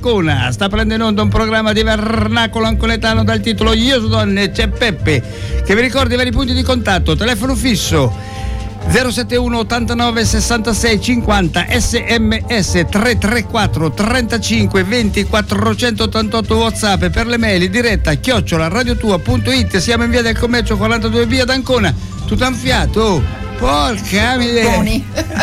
Ancona. Sta prendendo in onda un programma di vernacolo anconetano dal titolo Io sono donne, c'è Peppe, che vi ricorda i vari punti di contatto. Telefono fisso 071 89 66 50, SMS 334 35 20 488, WhatsApp per le mail diretta @radiotua.it. Siamo in via del Commercio 42 via d'Ancona. Tutto a un fiato, oh. Porca miseria.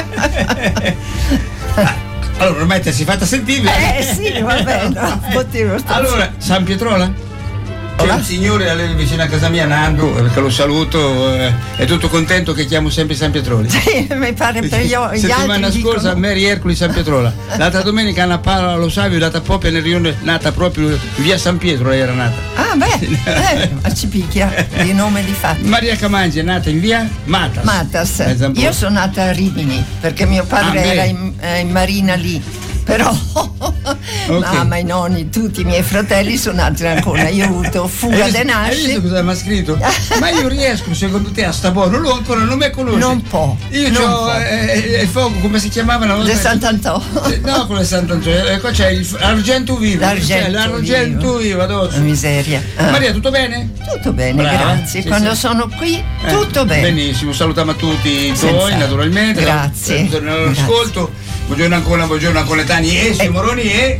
Allora ormai ti sei fatta sentire. Sì, va bene. Allora, San Pietrola? C'è un signore vicino a casa mia, Nando, che lo saluto, è tutto contento che chiamo sempre San Pietroli. Sì, mi pare per io. Settimana scorsa a Mary Ercoli San Pietrola. L'altra domenica Anna Paola Lo Savio, data proprio nel rione, nata proprio via San Pietro, lei era nata. Ah beh, ci picchia di nome di fatto. Maria Camangi è nata in via Matas. Io sono nata a Rimini perché mio padre era in marina lì. Però mamma, i nonni, tutti i miei fratelli sono nati ancora. Io ho avuto fuga de nasce. Hai visto cosa mi ha scritto? Ma io riesco, secondo te, a sta buono? Lui ancora non mi conosce. Non può. Io ho il fuoco, come si chiamavano? Le Sant'Antò. No, con le Sant'Antò. Qua c'è l'argento vivo. L'argento vivo addosso. Miseria. Maria, tutto bene? Tutto bene, brava. grazie. Quando sono qui, tutto bene. Benissimo, salutiamo a tutti i tuoi, naturalmente. Grazie. All'ascolto. Buongiorno ancora, buongiorno anconetani e Simoroni e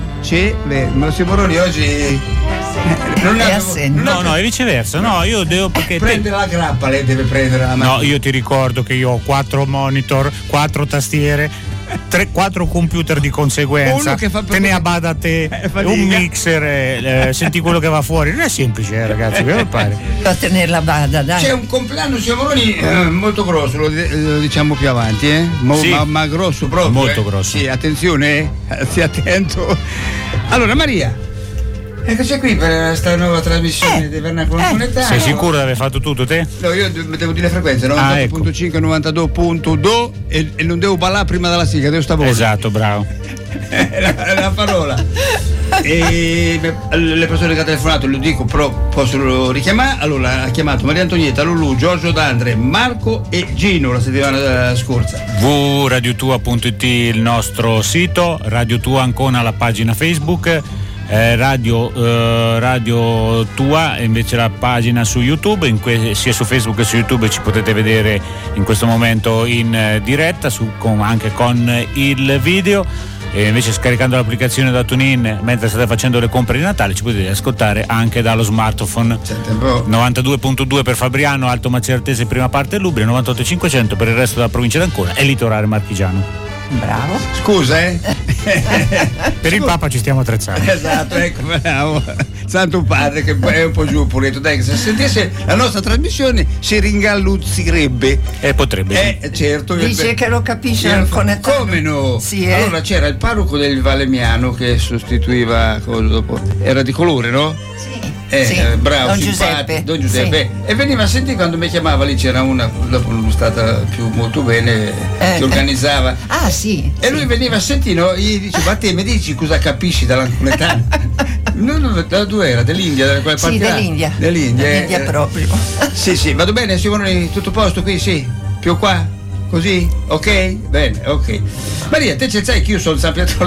ma Simoroni oggi non è assente. No, è viceversa. No, io devo perché prende la grappa, lei deve prendere la mano. No, io ti ricordo che io ho 4 monitor, 4 tastiere, 4 computer di conseguenza, te ne abbada a te, un mixer, senti quello che va fuori. Non è semplice, ragazzi, che pare. A tenere la bada, dai. C'è un compleanno Simoroni molto grosso, lo diciamo più avanti, sì. ma grosso proprio. Molto grosso. Sì, attenzione, stia attento. Allora Maria, eccoci qui per questa nuova trasmissione dei Vernacolo Anconetano. Sei sicuro di aver fatto tutto te? No, io devo dire le frequenze 98.5 92.2 e non devo ballare prima della sigla, devo stare buono. Esatto, bravo. la parola. E le persone che hanno telefonato, lo dico, però posso richiamare. Allora ha chiamato Maria Antonietta, Lulù, Giorgio D'Andre, Marco e Gino la settimana scorsa. www.radiotua.it il nostro sito, Radio Tua Ancona la pagina Facebook, Radio Tua invece la pagina su YouTube, sia su Facebook che su YouTube ci potete vedere in questo momento in diretta anche con il video. E invece scaricando l'applicazione da TuneIn mentre state facendo le compere di Natale ci potete ascoltare anche dallo smartphone. 92.2 per Fabriano, Alto Macertese prima parte Lubria, 98.500 per il resto della provincia d'Ancona e litorale marchigiano. Bravo. Scusa, per il Papa ci stiamo attrezzando. Esatto, ecco, bravo. Santo Padre che è un po' giù puretto, dai, che se sentisse la nostra trasmissione si ringalluzzirebbe. Potrebbe. Certo. Dice che lo capisce ancora. Come no? Sì, Allora c'era il parroco del Valemiano che sostituiva dopo. Era di colore, no? Sì. Bravo, Don Giuseppe. Sì. E veniva a sentire quando mi chiamava, lì c'era una, dopo non è stata più molto bene, che organizzava. Ah sì. E lui veniva a sentire, no? Gli diceva, ma te mi dici cosa capisci dall'anconetano? Da dove era? Dell'India, da quella parte? Sì, dell'India. Dell'India proprio. Sì, vado bene, Simone, tutto a posto qui, sì? Più qua? Così? Ok? Bene, ok. Maria, te sai che io sono San Pietro.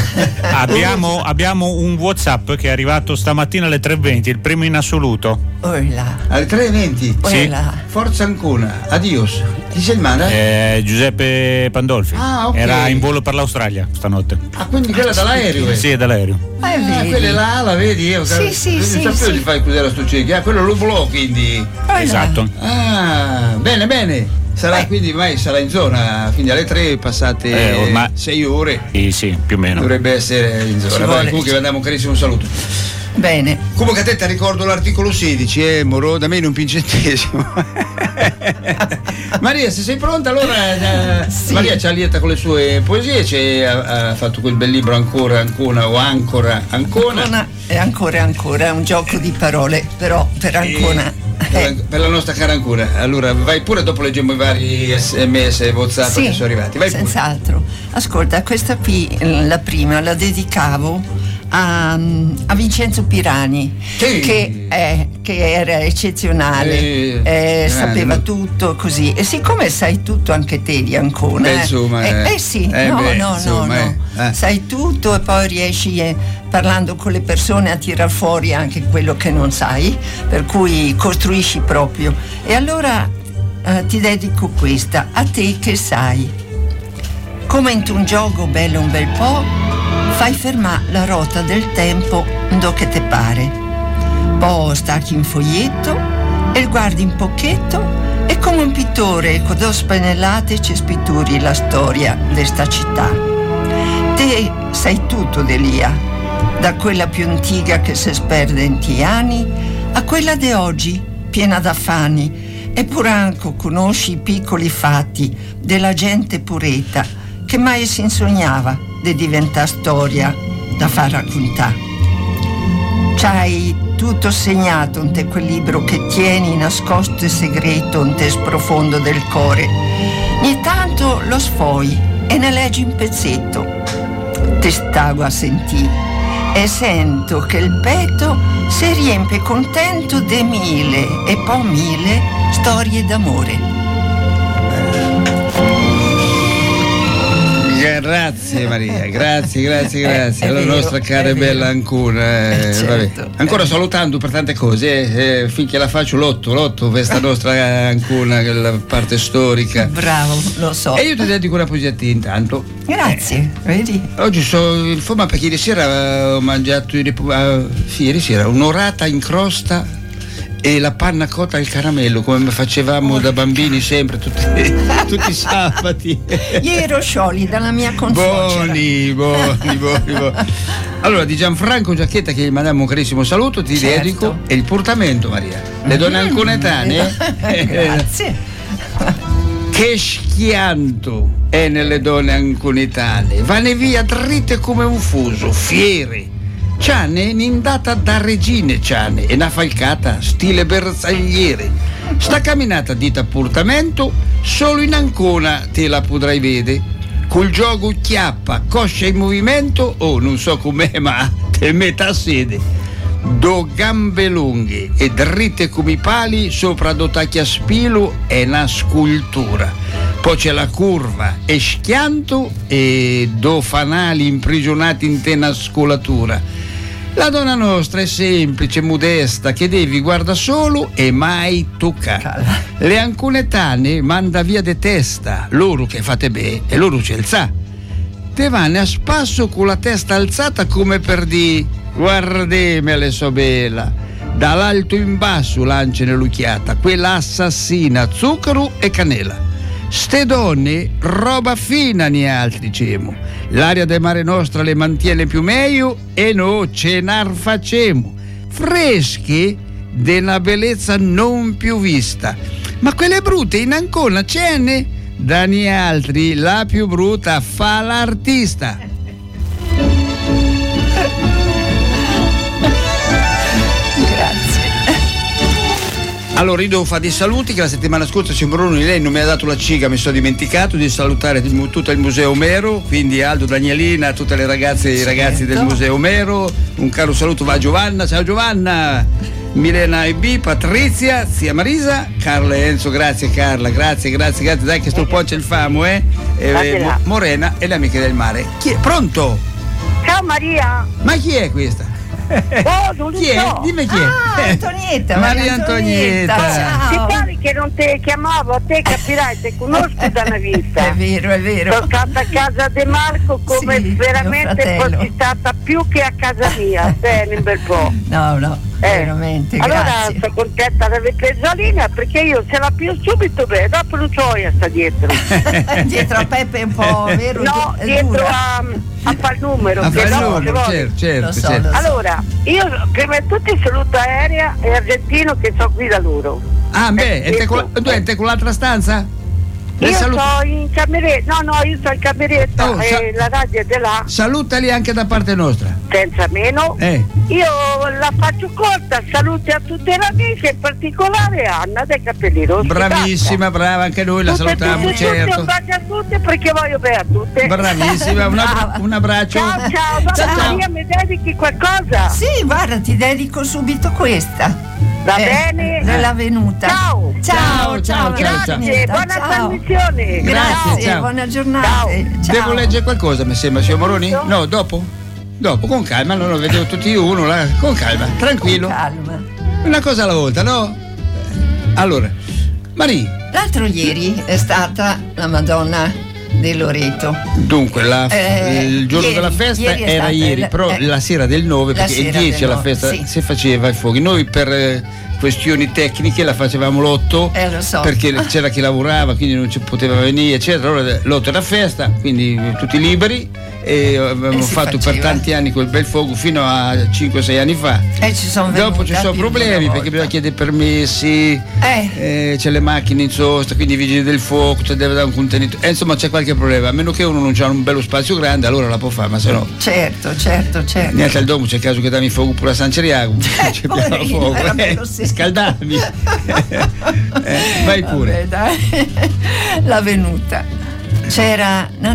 Abbiamo un WhatsApp che è arrivato stamattina alle 3:20, il primo in assoluto. Oila. Alle 3:20? Sì. Forza Ancona, adios. Chi se il manda? Giuseppe Pandolfi. Ah, ok. Era in volo per l'Australia stanotte. Ah, quindi quella è dall'aereo? Sì, è dall'aereo. Quella è la vedi? Io sì. Non sapevo di fare cos'era sto cieco. Quello lo blocco, quindi. Esatto. Ah, bene. Sarà quindi mai sarà in zona, quindi alle 3 passate ormai 6 ore. Sì, più o meno. Dovrebbe essere in zona. Comunque vi diamo un carissimo saluto. Bene. Comunque a te ti ricordo l'articolo 16, Moro, da me non un centesimo. Maria, se sei pronta, allora sì. Maria ci allieta con le sue poesie, ha fatto quel bel libro Ancora Ancona o Ancora Ancona. E ancora, è un gioco di parole, però per Ancona. Per la nostra cara Ancona. Allora vai pure, dopo leggiamo i vari SMS e WhatsApp che sono arrivati. Vai senz'altro. Ascolta, questa qui, la prima, la dedicavo a Vincenzo Pirani, sì. che era eccezionale, sapeva tutto così, e siccome sai tutto anche te di Ancona, sai tutto, e poi riesci parlando con le persone a tirar fuori anche quello che non sai, per cui costruisci proprio. E allora ti dedico questa, a te che sai. Come in un gioco bello un bel po', fai fermare la rota del tempo do che te pare. Poi stacchi un foglietto e guardi un pochetto, e come un pittore con due spennellate ci spitturi la storia di sta città. Te sai tutto Delia, da quella più antica che si sperde in ti anni a quella di oggi piena d'affanni, e pur anche conosci i piccoli fatti della gente pureta che mai si insognava di diventare storia da far raccontare. C'hai tutto segnato in te quel libro che tieni nascosto e segreto in te sprofondo del cuore. Ogni tanto lo sfogli e ne leggi un pezzetto. Te stago a sentire e sento che il petto si riempie contento de mille e poi mille storie d'amore. Grazie Maria, grazie. Alla nostra cara e bella Ancona. Certo. Ancora salutando per tante cose, finché la faccio lotto questa nostra Ancona, la parte storica. Bravo, lo so. E io ti dedico una poesia a te intanto. Grazie, vedi? Oggi sono in forma perché ieri sera ho mangiato ieri sera un'orata in crosta e la panna cotta al caramello, come facevamo da bambini sempre tutti i sabati. Ieri ero sciogli dalla mia consuocera. Buoni. Allora, di Gianfranco Giacchetta, che gli mandiamo un carissimo saluto, ti dedico, e il portamento, Maria. Le donne anconetane. Grazie. Che schianto è nelle donne anconetane, vanno via dritte come un fuso, fiere. Ciane inindata da regine ciane, e una falcata stile bersagliere. Sta camminata dita portamento, solo in Ancona te la potrai vedere. Col gioco chiappa, coscia in movimento, non so com'è, ma te metà sede. Do gambe lunghe e dritte come i pali, sopra do tacchi a spilo, è una scultura. Poi c'è la curva e schianto, e do fanali imprigionati in te una scolatura. La donna nostra è semplice, modesta, che devi guarda solo e mai tocca. Le anconetane manda via de testa, loro che fate bene e loro c'è il sa. Te vanno a spasso con la testa alzata come per di guardemele so bella. Dall'alto in basso lanciano l'occhiata, quella assassina, zucchero e canela. Ste donne roba fina ni altri cemo. L'aria del Mare Nostra le mantiene più meglio e no cenar facemo. Fresche della bellezza non più vista. Ma quelle brutte in Ancona ce ne? Da ni altri la più brutta fa l'artista. Allora io devo fare dei saluti, che la settimana scorsa Cimbroni lei non mi ha dato la ciga, mi sono dimenticato di salutare tutto il Museo Omero, quindi Aldo, Danielina, tutte le ragazze e i ragazzi del Museo Omero. Un caro saluto va a Giovanna, ciao Giovanna, Milena e B, Patrizia, zia Marisa, Carla e Enzo, grazie Carla, grazie, dai che sto po' c'è il famo, Morena e le amiche del mare. Chi è? Pronto? Ciao Maria. Ma chi è questa? Non chi è? so. Dimmi chi è. Antonietta, Maria Antonietta. Ciao. Ti pare che non te chiamavo, a te capirai, te conosco da una vita. È vero. Sono stata a casa di Marco come veramente fossi stata più che a casa mia, bene un bel po'. No, veramente, allora grazie. sono contenta di aver preso la linea, perché io se la più subito bene, dopo non c'ho io sta dietro. Dietro a Peppe è un po' vero? No, dietro a far numero. A far numero, certo. Lo so. Allora, io prima di tutto saluto Aerea e Argentino che sono qui da loro. Ah beh, è te con l'altra stanza? Io sto in cameretta, io sto in cameretta e la radio è di là. Salutali anche da parte nostra. Senza meno. Io la faccio corta, saluti a tutte le amiche, in particolare Anna dei Capelli Rossi. Bravissima, brava, anche noi la salutiamo, certo. Un bacio a tutte perché voglio bene a tutte. Bravissima, un abbraccio. Ciao, Maria, mi dedichi qualcosa? Sì, guarda, ti dedico subito questa. Va bene? Nella venuta. Ciao. Grazie, buona trasmissione. Grazie, ciao. Buona giornata. Ciao. Devo leggere qualcosa, mi sembra, signor Moroni? No, dopo, con calma, non lo vedevo tutti uno, là, con calma, tranquillo. Con calma. Una cosa alla volta, no? Allora, Maria. L'altro ieri è stata la Madonna di Loreto. Dunque, il giorno della festa era ieri, però la sera del 9, perché il 10 alla festa si faceva i fuochi. Noi per questioni tecniche la facevamo l'8, lo so. perché c'era chi lavorava, quindi non ci poteva venire, eccetera. Allora l'8 era festa, quindi tutti liberi, e abbiamo fatto per tanti anni quel bel fuoco fino a 5-6 anni fa. Dopo ci sono problemi perché bisogna chiedere permessi, c'è le macchine in sosta, quindi i vigili del fuoco, deve dare un contenitore, insomma c'è qualche problema, a meno che uno non ha un bello spazio grande, allora la può fare, ma se no certo neanche al domo c'è il caso che dammi fuoco pure a San Ceriago, c'è fuoco, scaldarmi. Vai pure. Dai. La venuta c'era una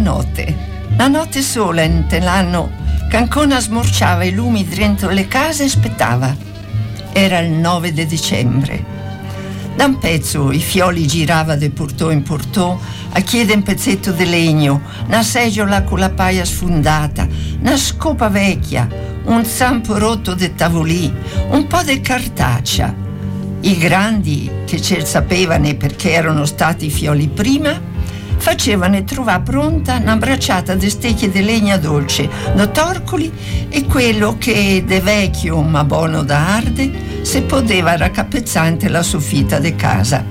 notte sola in l'anno che ancora smorciava i lumi dentro le case e aspettava. Era il 9 di dicembre. Da un pezzo i fioli girava de portò in portò a chiedere un pezzetto di legno, una seggiola con la paia sfondata, una scopa vecchia, un zampo rotto de tavolì, un po' di cartaccia. I grandi, che ce sapevano perché erano stati i fioli prima, facevano trovare pronta una bracciata di stecche di legna dolce, da torcoli, e quello che de vecchio ma buono da arde se poteva raccapezzante la soffitta de casa.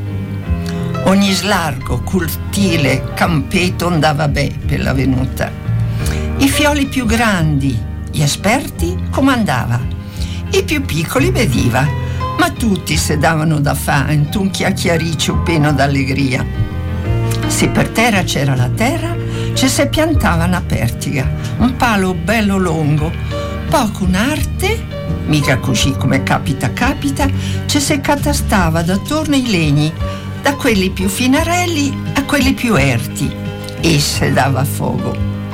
Ogni slargo, cortile, campetto andava bene per la venuta. I fioli più grandi, gli esperti, comandava. I più piccoli vediva, ma tutti se davano da fare in un chiacchiericcio pieno d'allegria. Se per terra c'era la terra, ci si piantava una pertiga, un palo bello lungo, poco un'arte, mica così come capita, ci si catastava d'attorno i legni, da quelli più finarelli a quelli più erti, e si dava fuoco.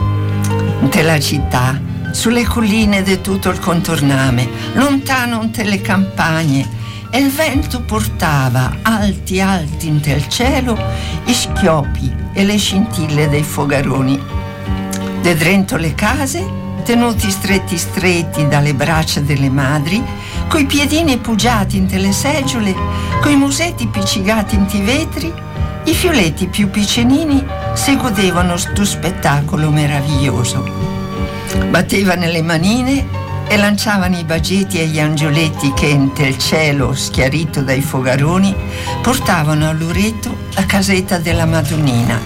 Inte la città, sulle colline di tutto il contorname, lontano inte le campagne, e il vento portava alti in tel cielo i schioppi e le scintille dei fogaroni. De dentro le case, tenuti stretti dalle braccia delle madri, coi piedini pugiati in le seggiole, coi musetti piccigati in vetri, i fioletti più piccenini si godevano sto spettacolo meraviglioso. Battevano le manine e lanciavano i bagetti e gli angioletti che nel cielo schiarito dai fogaroni portavano a Loreto la casetta della Madonnina.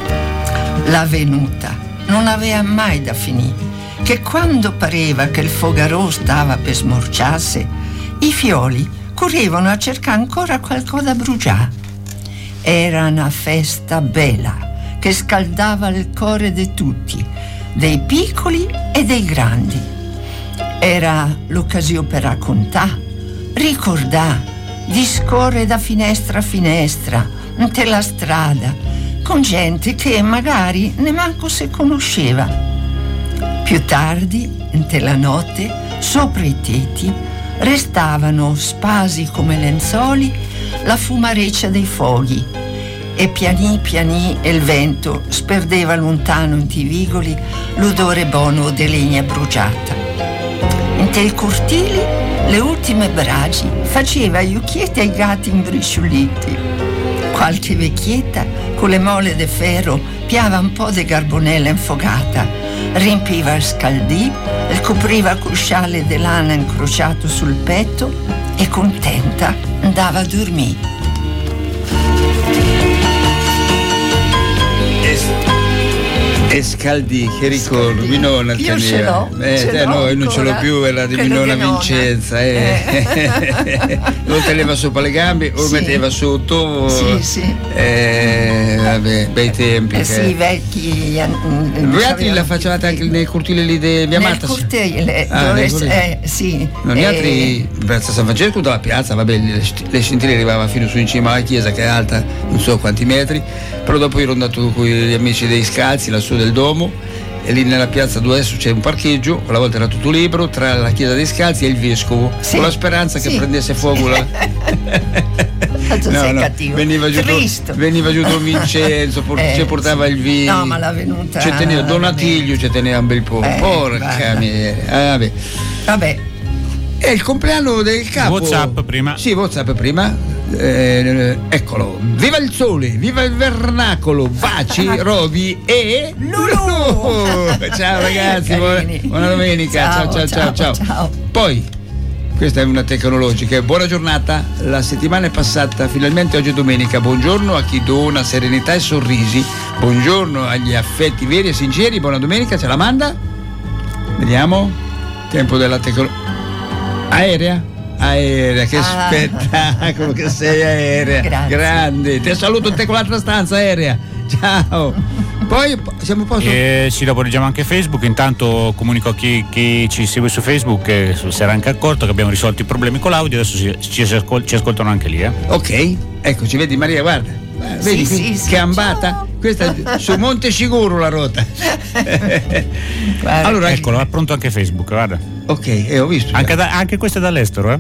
La venuta non aveva mai da finire, che quando pareva che il fogarò stava per smorciarsi, i fioli correvano a cercare ancora qualcosa da bruciare. Era una festa bella che scaldava il cuore di tutti, dei piccoli e dei grandi. Era l'occasione per raccontare, ricordare, discorrere da finestra a finestra, inte la strada, con gente che magari neanche si conosceva. Più tardi, inte la notte, sopra i tetti, restavano spasi come lenzuoli la fumareccia dei fuochi, e piani il vento sperdeva lontano in vigoli l'odore buono di legna bruciata. Inte il cortili le ultime bragi faceva gli occhietti ai gatti imbriscioliti. Qualche vecchietta con le mole de ferro piava un po' di carbonella infogata, riempiva il scaldì, il copriva col scialle di lana incrociato sul petto e contenta andava a dormire. Scaldì, che ricordo, Minona io ce l'ho, no, io non ce l'ho più, era di Minona Vincenza, lo teneva sopra le gambe o lo metteva sotto, vabbè, bei tempi. Sì, vecchi. Voi altri la facevate anche nei cortili lì di Via Marta? Nel cortile, sì. No, gli altri, Piazza San Francesco dalla piazza, vabbè, le scintille arrivavano fino su in cima alla chiesa che è alta non so quanti metri, però dopo io ero andato con gli amici dei Scalzi lassù del Domo e lì nella piazza dove adesso c'è un parcheggio, quella volta era tutto libero, tra la chiesa dei Scalzi e il vescovo, con la speranza che prendesse fuoco la... veniva giù Don Vincenzo, ci portava il vino, no, ma la venuta ci teneva Donatiglio, ci teneva un bel po', porca miseria, vabbè. È il compleanno del capo. WhatsApp prima. Sì, WhatsApp prima. Eccolo. Viva il sole, viva il vernacolo, baci, Roby e Lulu. Ciao ragazzi, buona domenica. Ciao. Poi, questa è una tecnologica. Buona giornata. La settimana è passata, finalmente oggi è domenica. Buongiorno a chi dona serenità e sorrisi. Buongiorno agli affetti veri e sinceri. Buona domenica, ce la manda? Vediamo. Tempo della tecnologia. Aerea, che spettacolo che sei, Aerea. Grazie. Grande, ti saluto te con l'altra stanza, Aerea. Ciao. Poi siamo a posto? Sì, dopo leggiamo anche Facebook. Intanto comunico a chi ci segue su Facebook che si era anche accorto che abbiamo risolto i problemi con l'audio, adesso ci ascoltano anche lì. Ok, eccoci, vedi Maria, guarda. Vedi che ambata? Questa è su Monte Sicuro la rota. Allora, eccolo, è pronto anche Facebook, guarda. Ok, ho visto. Anche questo è dall'estero,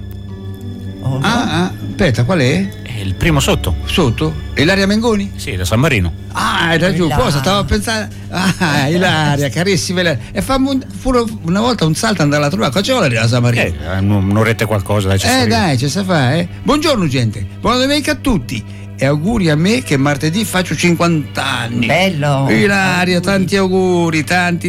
aspetta, qual è? È il primo sotto. Sotto? Ilaria Mengoni? Sì, da San Marino. Era giù, cosa? Stavo a pensare. Ilaria, carissima Ilaria. E fammi pure una volta un salto andare a trovare. Cosa ci vuole a San Marino? Un'oretta qualcosa, dai, ci sa fare, Buongiorno gente, buona domenica a tutti. E auguri a me che martedì faccio 50 anni. Bello. Ilaria, tanti auguri, tanti,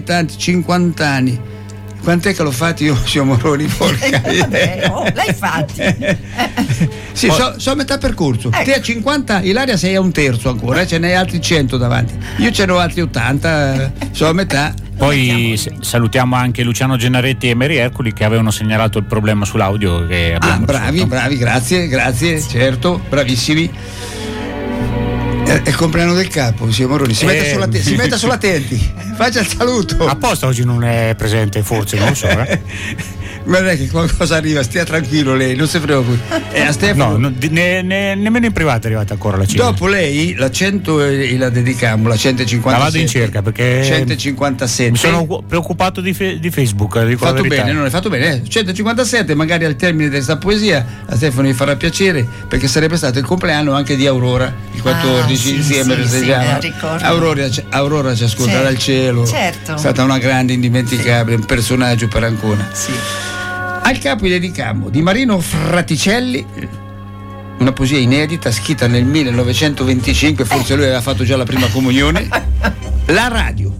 50 anni. Quant'è che l'ho fatto io, zio Moroni? Porca l'hai fatti. Sì, so a metà percorso. Te a 50, Ilaria sei a un terzo ancora, ce n'hai altri 100 davanti. Io ce n'ho altri 80, so a metà. Poi salutiamo anche Luciano Gennaretti e Mary Ercoli che avevano segnalato il problema sull'audio che abbiamo bravi, grazie, certo, bravissimi. È il compleanno del capo, zio Moroni, si metta sulla attenti, faccia il saluto. Apposta oggi non è presente, forse, non so. Guarda che qualcosa arriva, stia tranquillo lei, non si preoccupi. A Stefano. No, nemmeno in privato è arrivata ancora la cifra. Dopo lei la 100 la dedichiamo, la 157. La vado in cerca perché 157. Mi sono preoccupato di Facebook. Hai fatto bene, non hai fatto bene. 157, magari al termine di questa poesia a Stefano gli farà piacere perché sarebbe stato il compleanno anche di Aurora, il 14 insieme festeggiamo. Aurora ci ascolta dal cielo. Certo. È stata una grande, indimenticabile, un personaggio per Ancona. Sì. Al capo gli dedichiamo di Marino Fraticelli una poesia inedita scritta nel 1925, forse lui aveva fatto già la prima comunione. La radio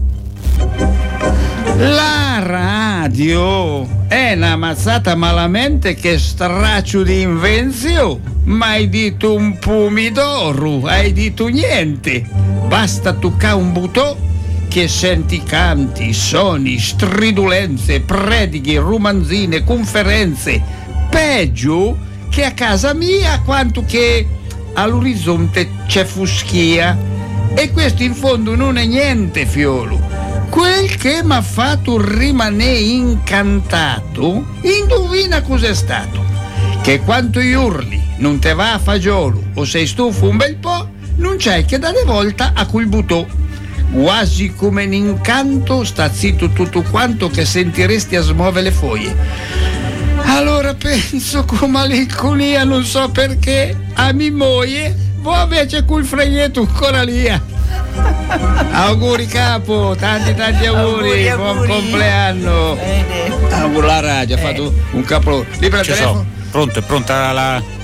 è una mazzata malamente che straccio di invenzione, ma hai detto un pomidoro, hai detto niente, basta toccare un butò che senti canti, suoni, stridulenze, prediche, romanzine, conferenze, peggio che a casa mia quanto che all'orizzonte c'è fuschia. E questo in fondo non è niente, fiolo. Quel che m'ha fatto rimanere incantato, indovina cos'è stato? Che quanto gli urli non te va a fagiolo o sei stufo un bel po', non c'è che dare volta a quel butò. Quasi come un incanto sta zitto tutto quanto che sentiresti a smuovere le foglie. Allora penso con malinconia, non so perché, a mia moglie, voi invece col fregnetto ancora lì. Auguri capo, tanti auguri, buon compleanno. Auguri la radio, ha fatto un capo. Libera il telefono. Pronto, è pronta la...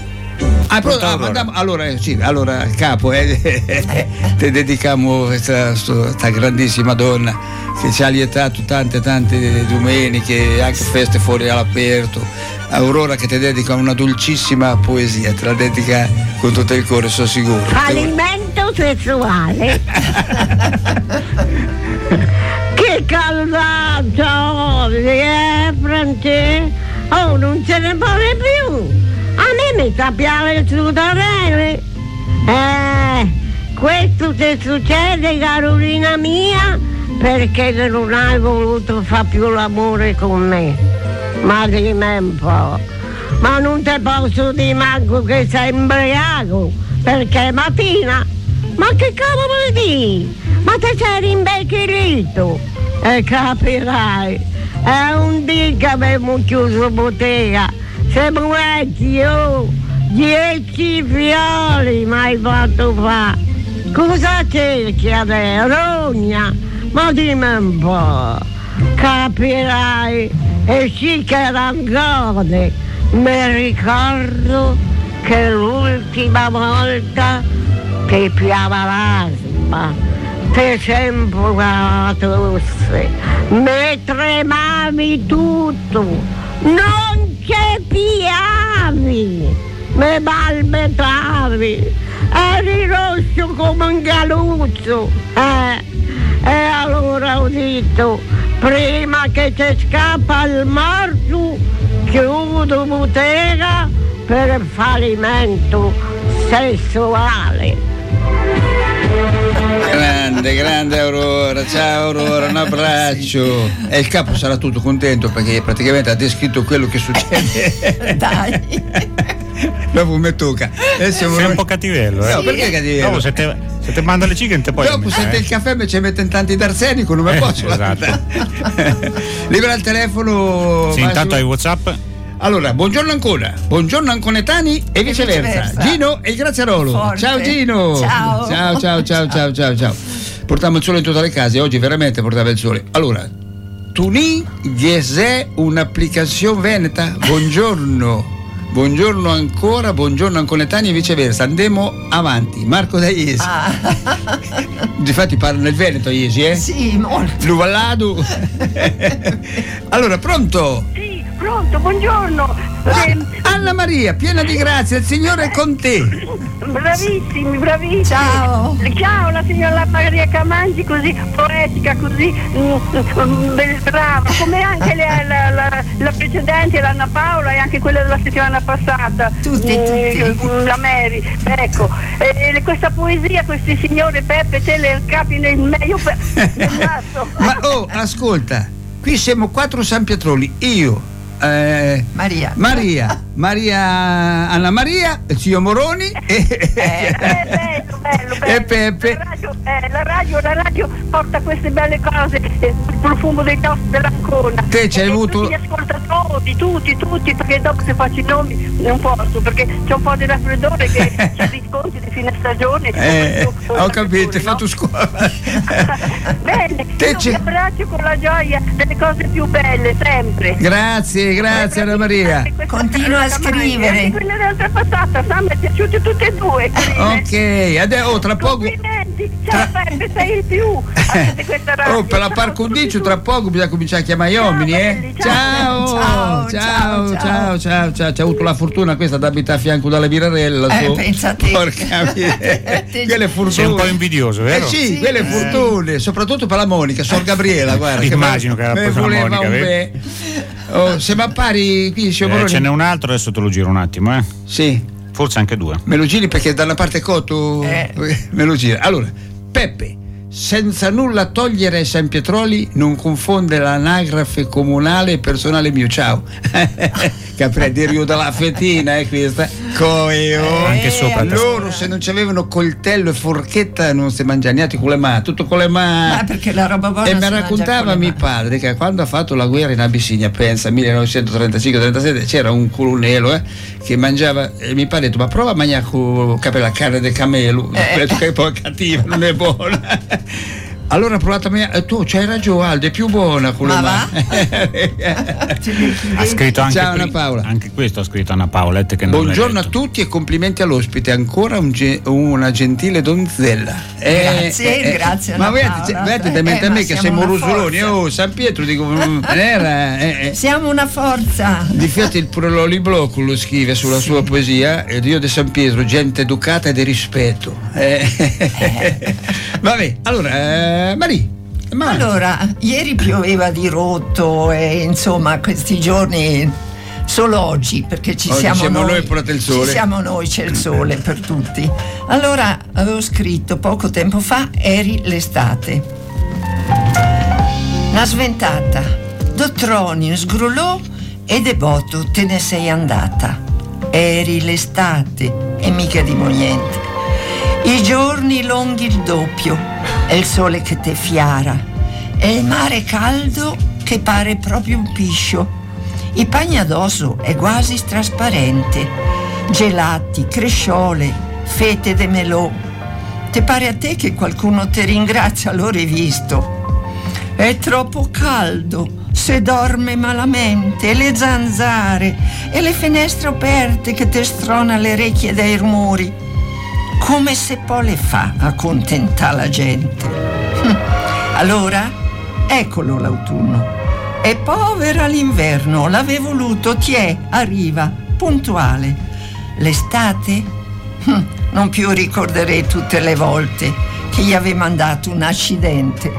Allora capo, ti dedichiamo questa grandissima donna che ci ha lietato tante domeniche, anche feste fuori all'aperto. Aurora che ti dedica una dolcissima poesia, te la dedica con tutto il cuore, sono sicuro. Alimento omosessuale. Che calzaccio, Francesco? Oh, non se ne può più. A me mi sappiamo il suo torello. Questo ti succede, Carolina mia, perché non hai voluto fare più l'amore con me. Ma dimmi un po'. Ma non te posso dire manco che sei imbriaco, perché mattina. Ma che cavolo vuoi dire? Ma te sei rimbecchirito. E capirai, è un dì che abbiamo chiuso bottega. Siamo vecchi, 10 fiori mi hai fatto fare. Cosa cerchi adesso, rogna? Ma dimmi un po', capirai, e sì che rangone. Mi ricordo che l'ultima volta che piava l'asma, ti sempre la tosse, mi tremavi tutto, non ci piavi, mi balbettavi, eri rosso come un galuzzo, e allora ho detto, prima che ti scappa il morto, chiudo bottega per fallimento sessuale. Grande Aurora, ciao Aurora, un abbraccio. E il capo sarà tutto contento perché praticamente ha descritto quello che succede. Dai. Dopo mi tocca. Sei un po' cattivello, No, perché cattivello? Dopo se te manda le cigante poi. Dopo sente il caffè mi ci mette tanti d'arsenico, non mi posso. Esatto. Libera il telefono. Sì, intanto hai WhatsApp. Allora, buongiorno ancora, buongiorno Anconetani e viceversa. Gino e il Graziarolo. Forte. Ciao Gino. Ciao. Portiamo il sole in tutte le case, oggi veramente portava il sole. Allora, Tuni Ghesè un'applicazione veneta. Buongiorno ancora, buongiorno Anconetani e viceversa. Andiamo avanti. Marco da Iesi. Difatti parla nel Veneto Iesi, eh? Sì, molto. Luvallado. Allora, pronto? Sì, pronto, buongiorno. Anna Maria, piena di grazia, il Signore è con te. Bravissimi. Ciao. Ciao, la signora Maria Camangi, così poetica, così brava, come anche la precedente, l'Anna Paola e anche quella della settimana passata. Tutti. La Mary, ecco. Questa poesia, questi signore Peppe, te le capi nel meglio nel mazzo. Ma ascolta, qui siamo 4 San Pietroli, io. Maria, Anna Maria, il zio Moroni bello. E Peppe. La radio porta queste belle cose, il profumo dei tosti dell'Ancona. Te ci hai avuto tutti gli ascoltatori, tutti, perché dopo se faccio i nomi non posso, perché c'è un po' di raffreddore che c'è gli sconti di fine stagione. Ho capito, hai fatto scuola. Bene, ti abbraccio con la gioia delle cose più belle, sempre. Grazie Anna Maria. Continua a scrivere. Anche quella dell'altra passata, mi è piaciute tutte e due. Ok, adesso tra poco. Complimenti, ciao Peppe, sei il più. Per la par condicio tra poco bisogna cominciare a chiamare gli uomini, belli, ciao. Ci ha avuto la fortuna questa di abitare a fianco dalla birarella. Pensa a te. Porca miseria. Quelle fortune. Sei un po' invidioso, vero? Sì, quelle fortune, soprattutto per la Monica, Sor Gabriela, guarda. Immagino che era me proprio la voleva Monica, se mi appari qui, ce n'è un altro, adesso te lo giro un attimo, Sì. Forse anche 2. Me lo giri perché da una parte Cotto me lo gira. Allora, Peppe, senza nulla togliere ai San Pietroli, non confonde l'anagrafe comunale e personale mio. Ciao. Capre di Rio della Fettina questa. Anche sopra. Loro se non c'avevano coltello e forchetta non si mangiano niente con le mani, tutto con le mani. Perché la roba buona e mi raccontava mio padre che quando ha fatto la guerra in Abissinia, pensa 1935-37, c'era un colonnello che mangiava, e mio padre ha detto: ma prova a mangiare con la carne del cammello. Ho detto che è un po' cattiva, non è buona. Allora provate a me, tu c'hai ragione Aldo, è più buona con le Ma mani. Ha scritto anche Ciao Anna Paola. Anche questo ha scritto Anna Paolette che non Buongiorno l'hai a letto. tutti e complimenti all'ospite, ancora una gentile donzella. Grazie Ma Anna vedete, Paola. vedete da mente a Ma me che siamo siamo una rosoloni, forza. San Pietro dico Siamo una forza. Difatti il Prololi Blocco lo scrive sulla sua poesia, Dio di San Pietro, gente educata e di rispetto. Vabbè, allora Maria. Ma Allora, ieri pioveva di rotto e insomma questi giorni, solo oggi, perché ci Oggi siamo siamo noi, noi, portate il sole. ci siamo noi, c'è il sole per tutti. Allora avevo scritto poco tempo fa, eri l'estate. Una sventata, Dottroni sgrullò e devoto te ne sei andata. Eri l'estate e mica di niente. I giorni lunghi il doppio, è il sole che te fiara, è il mare caldo che pare proprio un piscio. I pagni addosso è quasi trasparente, gelati, cresciole, fete de melò. Te pare a te che qualcuno te ringrazia l'ho rivisto. È troppo caldo, se dorme malamente, e le zanzare e le finestre aperte che te strona le orecchie dai rumori. Come se poi le fa a contentare la gente. Allora, eccolo l'autunno. E povera l'inverno, l'avevo voluto, arriva, puntuale. L'estate? Non più ricorderei tutte le volte che gli avevo mandato un accidente.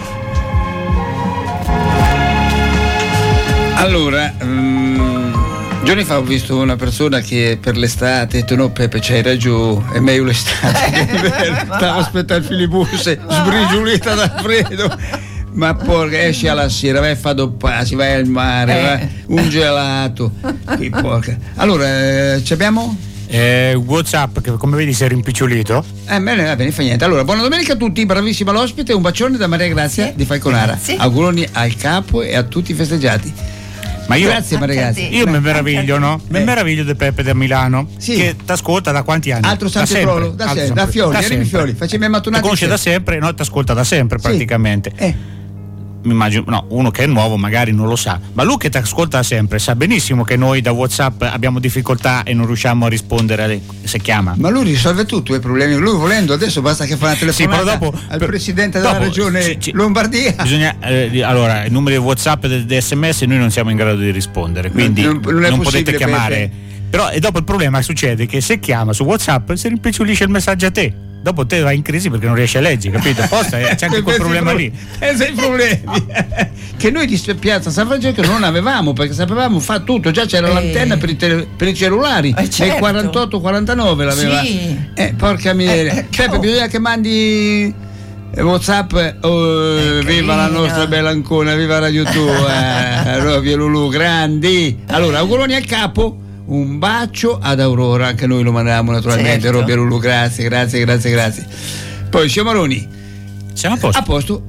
allora, giorni fa ho visto una persona che per l'estate ha detto no Peppe c'hai ragione, è meglio l'estate. Stavo aspettando il filibus, sbrigiulita da freddo. Ma porca, esci alla sera, vai a fare due passi, vai al mare, vai, un gelato. Qui, porca. Allora, ci abbiamo? WhatsApp che come vedi si è rimpicciolito. Bene, va bene, fa niente. Allora, buona domenica a tutti, bravissima l'ospite, un bacione da Maria Grazia di Falconara. Auguroni al capo e a tutti i festeggiati. Ma io, grazie Maria Grazia. Io mi meraviglio, no? Mi meraviglio di Peppe da Milano, sì, che ti ascolta da quanti anni? Altro Santo Prolo, da Fiori, arrivi Fiori, facciamo mattonati. Ti conosce da sempre, no? Ti ascolta da sempre praticamente. Mi immagino, no, uno che è nuovo magari non lo sa, ma lui che ti ascolta sempre sa benissimo che noi da WhatsApp abbiamo difficoltà e non riusciamo a rispondere se chiama. Ma lui risolve tutti i problemi, lui volendo adesso basta che fa una telefonata dopo, al presidente della regione Lombardia. Bisogna, allora, i numeri di WhatsApp e di SMS noi non siamo in grado di rispondere, quindi non potete chiamare. Pepe. Però e dopo il problema succede che se chiama su WhatsApp si rimpicciolisce il messaggio a te. Dopo te vai in crisi perché non riesci a leggere, capito? Apposta c'è anche quel problema lì. Pensa ai problemi che noi di Piazza San Francesco non avevamo, perché sapevamo fare tutto, già c'era l'antenna per i cellulari, certo. nel 48-49 l'aveva. Sì. Porca miseria. Peppe, bisogna che mandi WhatsApp, viva la nostra bella Ancona, viva Radio tua, Roby e Lulu, grandi. Allora, auguroni al capo. Un bacio ad Aurora, anche noi lo mandiamo naturalmente, certo. Roby e Lulu, grazie. Poi Sciamaroni, siamo a posto.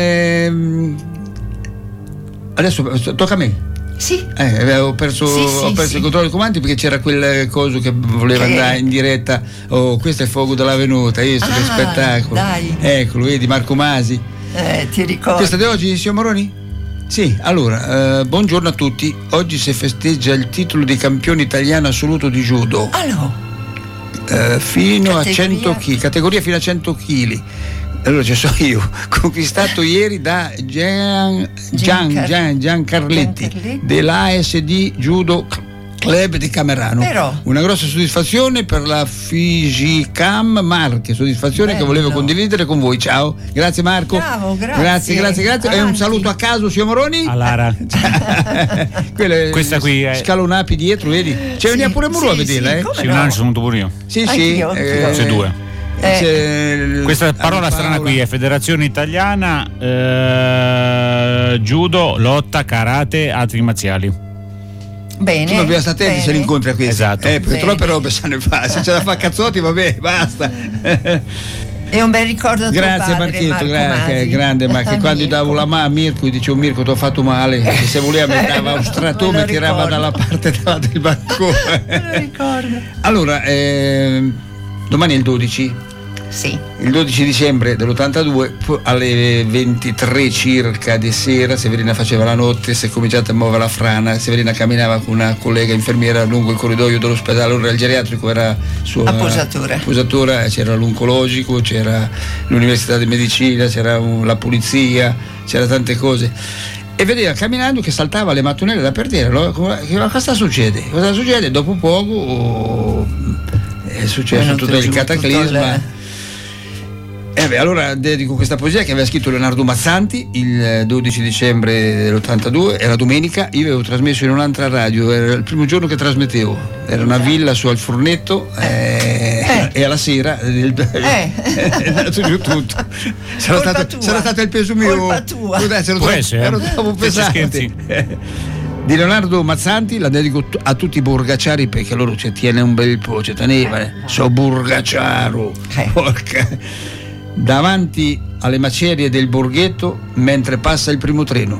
Adesso tocca a me. Sì. Ho perso il controllo dei comandi perché c'era quel coso che voleva andare in diretta. Oh, questo è il fuoco della venuta, che spettacolo. Dai. Eccolo, vedi Marco Masi. Ti ricordo. Questa di oggi, Sciamaroni? Sì, allora, buongiorno a tutti. Oggi si festeggia il titolo di campione italiano assoluto di judo. Fino a 100 kg, categoria fino a 100 kg. Allora ci sono io, conquistato ieri da Gian Carletti dell'ASD Judo Club di Camerano. Però. Una grossa soddisfazione per la Figicam Marche, soddisfazione che volevo condividere con voi. Ciao, grazie Marco. Bravo, grazie. Grazie. E un saluto a caso, Sciamaroni. A Lara. Questa qui è scalonapi dietro, vedi? C'è veniva pure Muro a vederla, Sì, un anno sono venuto pure io. Sì. C'è due. Questa parola strana qui è Federazione Italiana Judo, Lotta, Karate, Arti Marziali. Bene. Tu dobbiamo stare attenti se li incontri a questi. Esatto. Perché troppe robe sanno fare. Se c'è da fare cazzotti, vabbè, basta. È un bel ricordo tuo grazie padre, Marchetto, grazie, grande Marco. Quando gli davo la mano a Mirko, dicevo Mirko ti ho fatto male, se voleva mi dava un stratone e tirava dalla parte del bancone. Me lo ricordo. Allora, domani è il 12, Sì. Il 12 dicembre dell'82 alle 23 circa di sera Severina faceva la notte, si è cominciata a muovere la frana. Severina camminava con una collega infermiera lungo il corridoio dell'ospedale, allora il geriatrico era sua posatura, c'era l'oncologico, c'era l'università di medicina, c'era la polizia, c'era tante cose. E vedeva camminando che saltava le mattonelle da per terra. Cosa succede? Dopo poco è successo tutto il cataclisma. Allora dedico questa poesia che aveva scritto Leonardo Mazzanti il 12 dicembre dell'82, era domenica, io avevo trasmesso in un'altra radio, era il primo giorno che trasmettevo, era una villa su al Fornetto e alla sera è andato giù tutto. Sarà stato il peso mio. Colpa tua. Ero troppo pesante. Di Leonardo Mazzanti la dedico a tutti i borgacciari, perché loro tiene un bel po', so borgacciaro, porca. Davanti alle macerie del borghetto mentre passa il primo treno.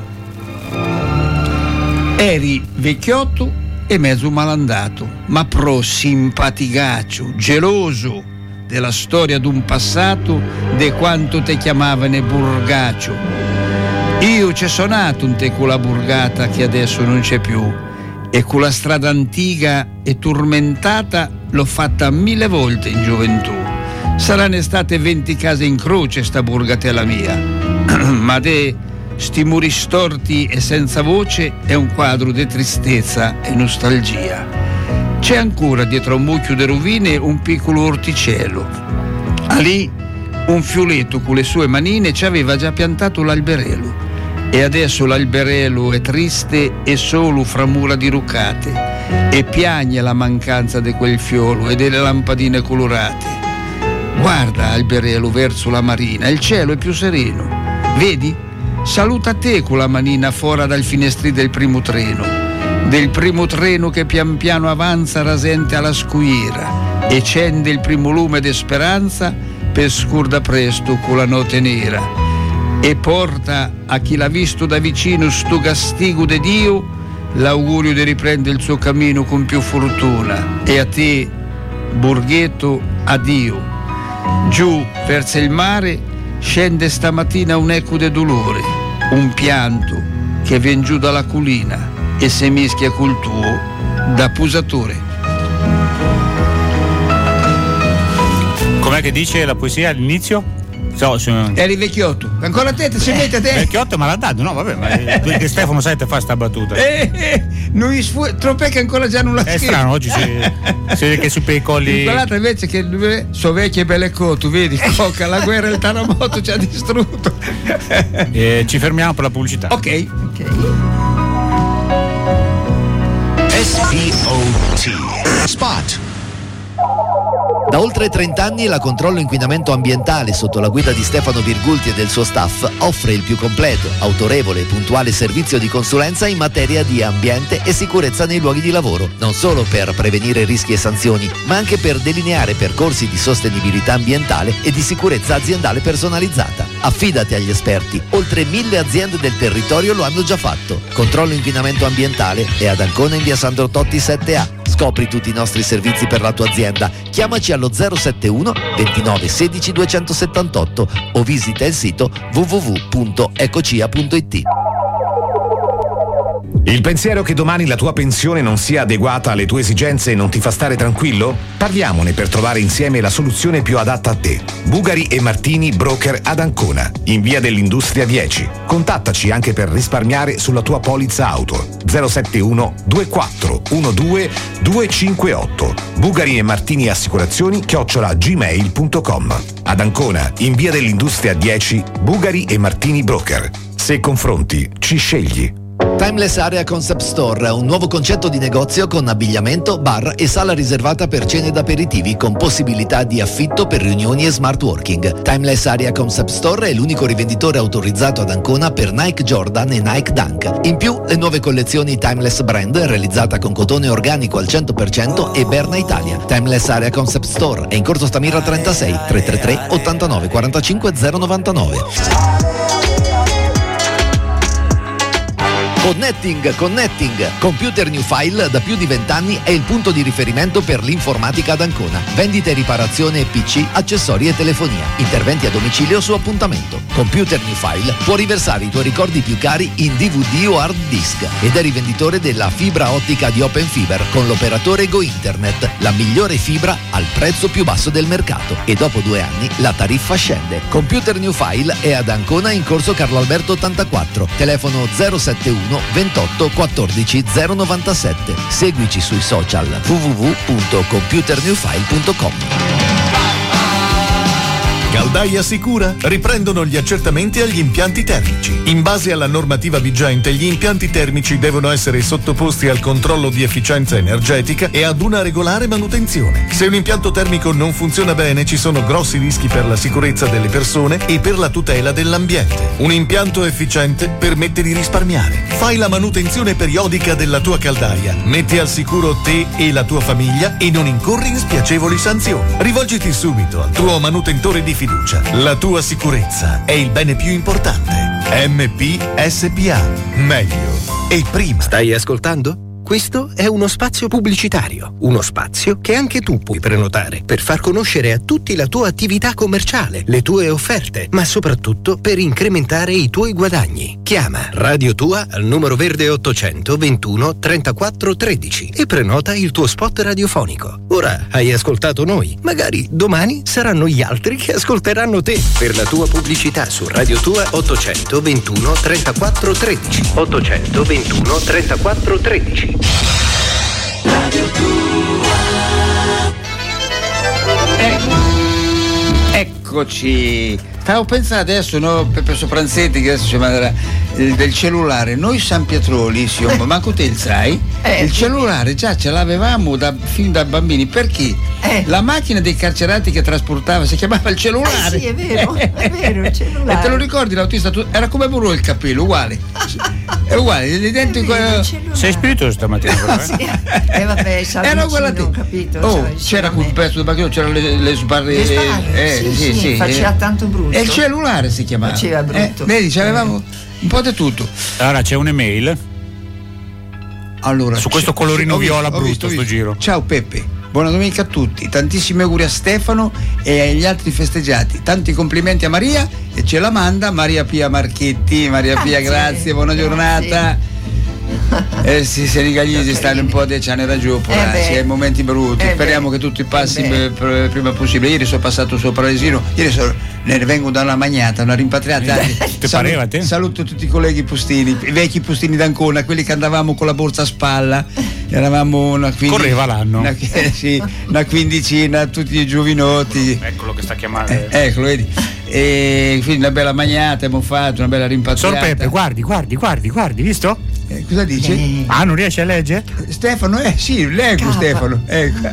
Eri vecchiotto e mezzo malandato, ma pro simpaticaccio, geloso della storia d'un passato, de quanto te chiamavano borgaccio. Io c'è sonato un te con la borgata che adesso non c'è più, e con la strada antica e tormentata l'ho fatta 1000 volte in gioventù. Saranno state 20 case in croce sta borgatella mia, ma de sti muri storti e senza voce è un quadro di tristezza e nostalgia. C'è ancora dietro a un mucchio di rovine un piccolo orticello. Lì un fioletto con le sue manine ci aveva già piantato l'alberello, e adesso l'alberello è triste e solo fra mura diruccate, e piagne la mancanza di quel fiolo e delle lampadine colorate. Guarda alberello verso la marina, il cielo è più sereno, vedi? Saluta te con la manina fuori dal finestri del primo treno che pian piano avanza rasente alla scuira, e cende il primo lume di speranza per scurda presto con la notte nera, e porta a chi l'ha visto da vicino sto gastigo de Dio l'augurio di riprendere il suo cammino con più fortuna. E a te, borghetto, addio. Giù verso il mare scende stamattina un eco de dolore, un pianto che vien giù dalla collina e se mischia col tuo da pusatore. Com'è che dice la poesia all'inizio? Eri vecchiotto, ancora te si mette a te. Vecchiotto malandato, no vabbè, ma che Stefano sai te fa sta battuta. Troppè che ancora già non la scrive. È strano, oggi si vede che su per i colli. Quell'altra invece che so vecchie e belle tu vedi, Coca, la guerra e il terremoto ci ha distrutto. Ci fermiamo per la pubblicità. Ok. SPOT Spot. Da oltre 30 anni la Controllo Inquinamento Ambientale, sotto la guida di Stefano Virgulti e del suo staff, offre il più completo, autorevole e puntuale servizio di consulenza in materia di ambiente e sicurezza nei luoghi di lavoro, non solo per prevenire rischi e sanzioni, ma anche per delineare percorsi di sostenibilità ambientale e di sicurezza aziendale personalizzata. Affidati agli esperti, oltre 1000 aziende del territorio lo hanno già fatto. Controllo Inquinamento Ambientale è ad Ancona in via Sandro Totti 7A. Scopri tutti i nostri servizi per la tua azienda. Chiamaci allo 071 29 16 278 o visita il sito www.ecocia.it. Il pensiero che domani la tua pensione non sia adeguata alle tue esigenze non ti fa stare tranquillo? Parliamone per trovare insieme la soluzione più adatta a te. Bugari e Martini Broker ad Ancona, in via dell'Industria 10. Contattaci anche per risparmiare sulla tua polizza auto. 071 24 12 258. Bugari e Martini Assicurazioni @gmail.com. Ad Ancona, in via dell'Industria 10, Bugari e Martini Broker. Se confronti, ci scegli. Timeless Area Concept Store, un nuovo concetto di negozio con abbigliamento, bar e sala riservata per cene ed aperitivi con possibilità di affitto per riunioni e smart working. Timeless Area Concept Store è l'unico rivenditore autorizzato ad Ancona per Nike Jordan e Nike Dunk. In più, le nuove collezioni Timeless Brand, realizzata con cotone organico al 100% e Berna Italia. Timeless Area Concept Store è in Corso Stamira 36 333 89 45 099. Connecting. Computer New File da più di 20 anni è il punto di riferimento per l'informatica ad Ancona. Vendita e riparazione PC, accessori e telefonia. Interventi a domicilio su appuntamento. Computer New File può riversare i tuoi ricordi più cari in DVD o hard disk ed è rivenditore della fibra ottica di Open Fiber con l'operatore Go Internet, la migliore fibra al prezzo più basso del mercato. E dopo 2 anni la tariffa scende. Computer New File è ad Ancona in corso Carlo Alberto 84. Telefono 071 28 14 097. Seguici sui social www.computernewfile.com. Caldaia Sicura riprendono gli accertamenti agli impianti termici. In base alla normativa vigente, gli impianti termici devono essere sottoposti al controllo di efficienza energetica e ad una regolare manutenzione. Se un impianto termico non funziona bene, ci sono grossi rischi per la sicurezza delle persone e per la tutela dell'ambiente. Un impianto efficiente permette di risparmiare. Fai la manutenzione periodica della tua caldaia, metti al sicuro te e la tua famiglia e non incorri in spiacevoli sanzioni. Rivolgiti subito al tuo manutentore di fiducia. La tua sicurezza è il bene più importante. MP SpA. Meglio e prima. Stai ascoltando? Questo è uno spazio pubblicitario, uno spazio che anche tu puoi prenotare per far conoscere a tutti la tua attività commerciale, le tue offerte, ma soprattutto per incrementare i tuoi guadagni. Chiama Radio Tua al numero verde 800 21 34 13 e prenota il tuo spot radiofonico. Ora hai ascoltato noi, magari domani saranno gli altri che ascolteranno te. Per la tua pubblicità su Radio Tua 800 21 34 13 800 21 34 13. Radio Eccoci. Stavo pensando adesso, no, Peppe Sopranzetti che adesso ci manderà del cellulare. Noi San Pietroli, manco te il sai, il cellulare già ce l'avevamo fin da bambini. Perché? La macchina dei carcerati che trasportava si chiamava il cellulare. Sì, è vero, il cellulare. E te lo ricordi l'autista? Era come Burro il capello, uguale. È uguale, identico. Sei spiritoso stamattina, però, sì. Vabbè, era quella ho capito. C'era quel pezzo di macchina, c'erano le sbarre. Sì, faceva tanto brutto. E il cellulare si chiamava. Faceva brutto. Vedi, avevamo un po' di tutto. Allora c'è un'email. Allora, su questo colorino viola brutto sto giro. Ciao Peppe, buona domenica a tutti, tantissimi auguri a Stefano e agli altri festeggiati, tanti complimenti a Maria e ce la manda Maria Pia Marchetti. Maria Pia, grazie, buona giornata. Sì, se i gagliesi stanno un po' 10 anni da giù, hai momenti brutti. Speriamo che tutti passi prima possibile. Ieri sono passato sopra l'esino, ne vengo da una magnata, una rimpatriata. Ti pareva te? Saluto tutti i colleghi postini, i vecchi postini d'Ancona, quelli che andavamo con la borsa a spalla. Eravamo correva l'anno. Una quindicina, tutti i giovinotti. Eccolo che sta chiamando. Eccolo, vedi. E quindi una bella magnata abbiamo fatto, una bella rimpatriata. Sor Peppe, guardi, visto? Cosa dici? Non riesci a leggere? Stefano, sì, leggo Stefano. Ecco.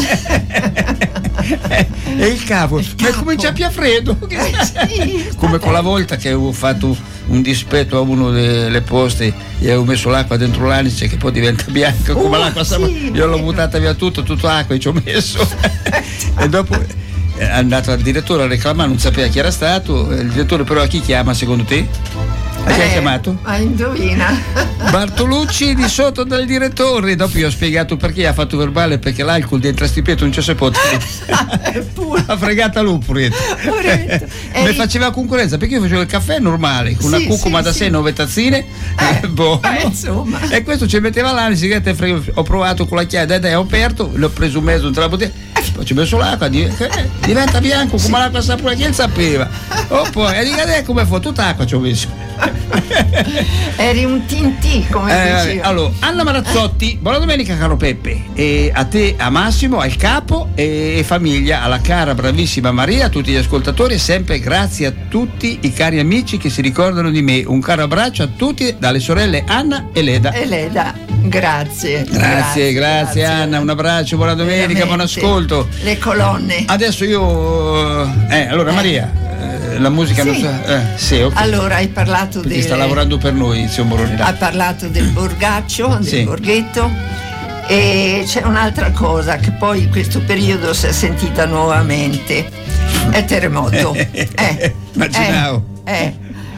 E il capo. Ma comincia a più freddo. Come quella volta che avevo fatto un dispetto a uno delle poste e avevo messo l'acqua dentro l'anice che poi diventa bianca come l'acqua. Io l'ho buttata via tutto acqua e ci ho messo. E dopo è andato al direttore a reclamare, non sapeva chi era stato. Il direttore però a chi chiama secondo te? A chi hai chiamato? Indovina. Bartolucci di sotto dal direttore. Dopo io ho spiegato perché ha fatto verbale, perché l'alcol dentro a stipeto non ci si può. Ha fregata lui pure. Mi faceva concorrenza perché io facevo il caffè normale con una cucuma da 6-9 tazzine. Insomma. E questo ci metteva l'anisi. Ho provato con la chiave, dai, ho aperto, l'ho preso un mezzo tra la bottiglia. Poi ci ho messo l'acqua, diventa bianco come l'acqua sapore, chi sapeva. Poi dico come fa, tutta acqua ci ho messo. Eri un tintì, come dicevo. Allora, Anna Marazzotti, buona domenica caro Peppe, e a te, a Massimo, al capo e famiglia, alla cara bravissima Maria, a tutti gli ascoltatori e sempre grazie a tutti i cari amici che si ricordano di me. Un caro abbraccio a tutti dalle sorelle Anna e Leda. Grazie Anna, un abbraccio, buona domenica, buon ascolto. Le colonne. Adesso io allora Maria, la musica non so. Okay. Allora hai parlato perché sta lavorando per noi, ha parlato del borgaccio, del borghetto, e c'è un'altra cosa che poi in questo periodo si è sentita nuovamente, è terremoto. Immaginavo.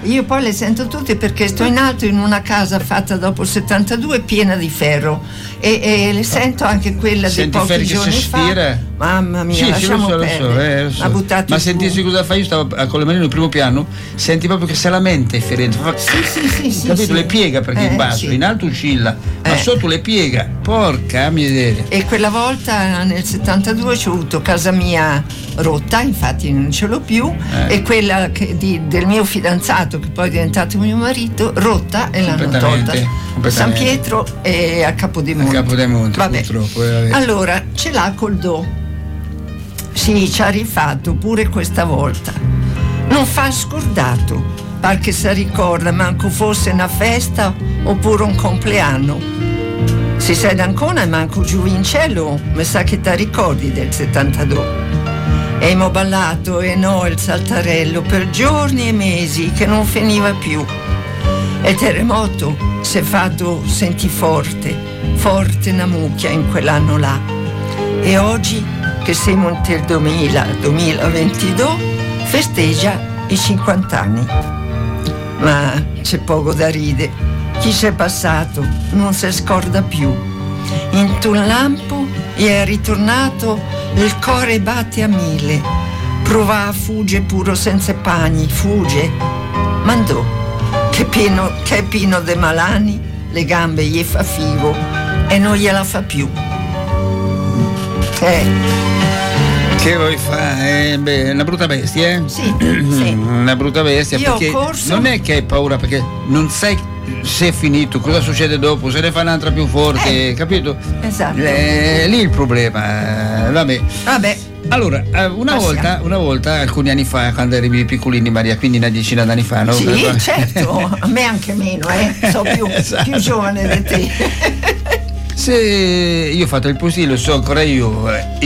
Io poi le sento tutte perché sto in alto in una casa fatta dopo il 72 piena di ferro e le sento anche quella di pochi giorni fa. Mamma mia, sì, lasciamo perdere. Lo so. Ha buttato ma giù. sentissi cosa fa? Io stavo con le mani nel primo piano, senti proprio che se lamenta Ferenzo. Sì, capito? Le piega perché in basso, in alto oscilla, ma sotto le piega. Porca miseria. E quella volta nel 72 c'ho avuto casa mia rotta, infatti non ce l'ho più, e quella del mio fidanzato, che poi è diventato mio marito, rotta, e l'hanno tolta. San Pietro e a Capodemonte. A Capodemonte, vabbè. Purtroppo. Allora, ce l'ha col do. Sì, ci ha rifatto pure questa volta. Non fa scordato, par che si ricorda manco fosse una festa oppure un compleanno. Si sei d'Ancona e manco Giovincello, mi sa che ti ricordi del 72. E mo ballato e no il saltarello per giorni e mesi che non finiva più. E il terremoto si è fatto senti forte una mucchia in quell'anno là. E oggi che siamo nel 2022 festeggia i 50 anni. Ma c'è poco da ridere. Chi s'è passato non si scorda più. In un lampo è ritornato, il cuore batte a 1000. Prova a fugge puro senza pagni, fugge. Mandò, che è pieno de malani, le gambe gli fa figo e non gliela fa più. Che vuoi fare? È una brutta bestia, Sì. Una brutta bestia. Io perché ho corso. non è che hai paura, perché non sai se è finito, cosa succede dopo, se ne fa un'altra più forte, capito? Esatto. Lì il problema. Vabbè. Allora, una volta, alcuni anni fa, quando eri piccolini, Maria, quindi una decina d'anni fa, no? Sì, certo, a me anche meno, so più giovane di te. Se io ho fatto il postino, so ancora io,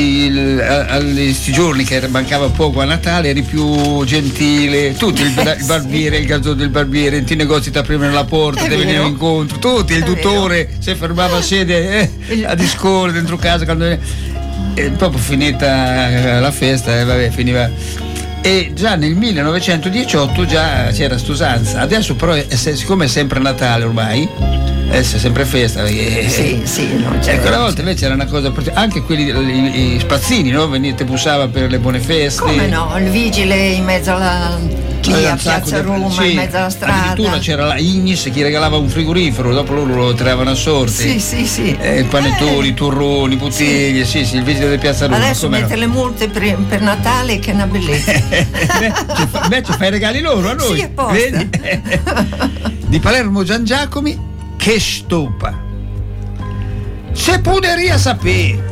questi giorni che mancava poco a Natale eri più gentile, tutti, il barbiere, il gazzone del barbiere, in tutti i negozi ti aprivano la porta, ti venivano incontro, tutti, il dottore si fermava a sede a discorrere dentro casa quando proprio finita la festa, finiva. E già nel 1918 già c'era st'usanza, adesso però siccome è sempre Natale ormai, è sempre festa, perché non c'è. Quella volta invece era una cosa, anche quelli, i spazzini, no? Venite, bussava per le buone feste. Come no, il vigile in mezzo alla a Piazza Roma, in mezzo alla strada. Addirittura c'era la Ignis che regalava un frigorifero, dopo loro lo tiravano a sorte. Sì. Panettoni, turroni, bottiglie, sì, il vigile di Piazza Roma. Adesso mette le multe per Natale, che è una bellezza. Invece fai i regali loro a noi. Sì, apposta. Di Palermo Gian Giacomi, che stupa. Se puderia sapere,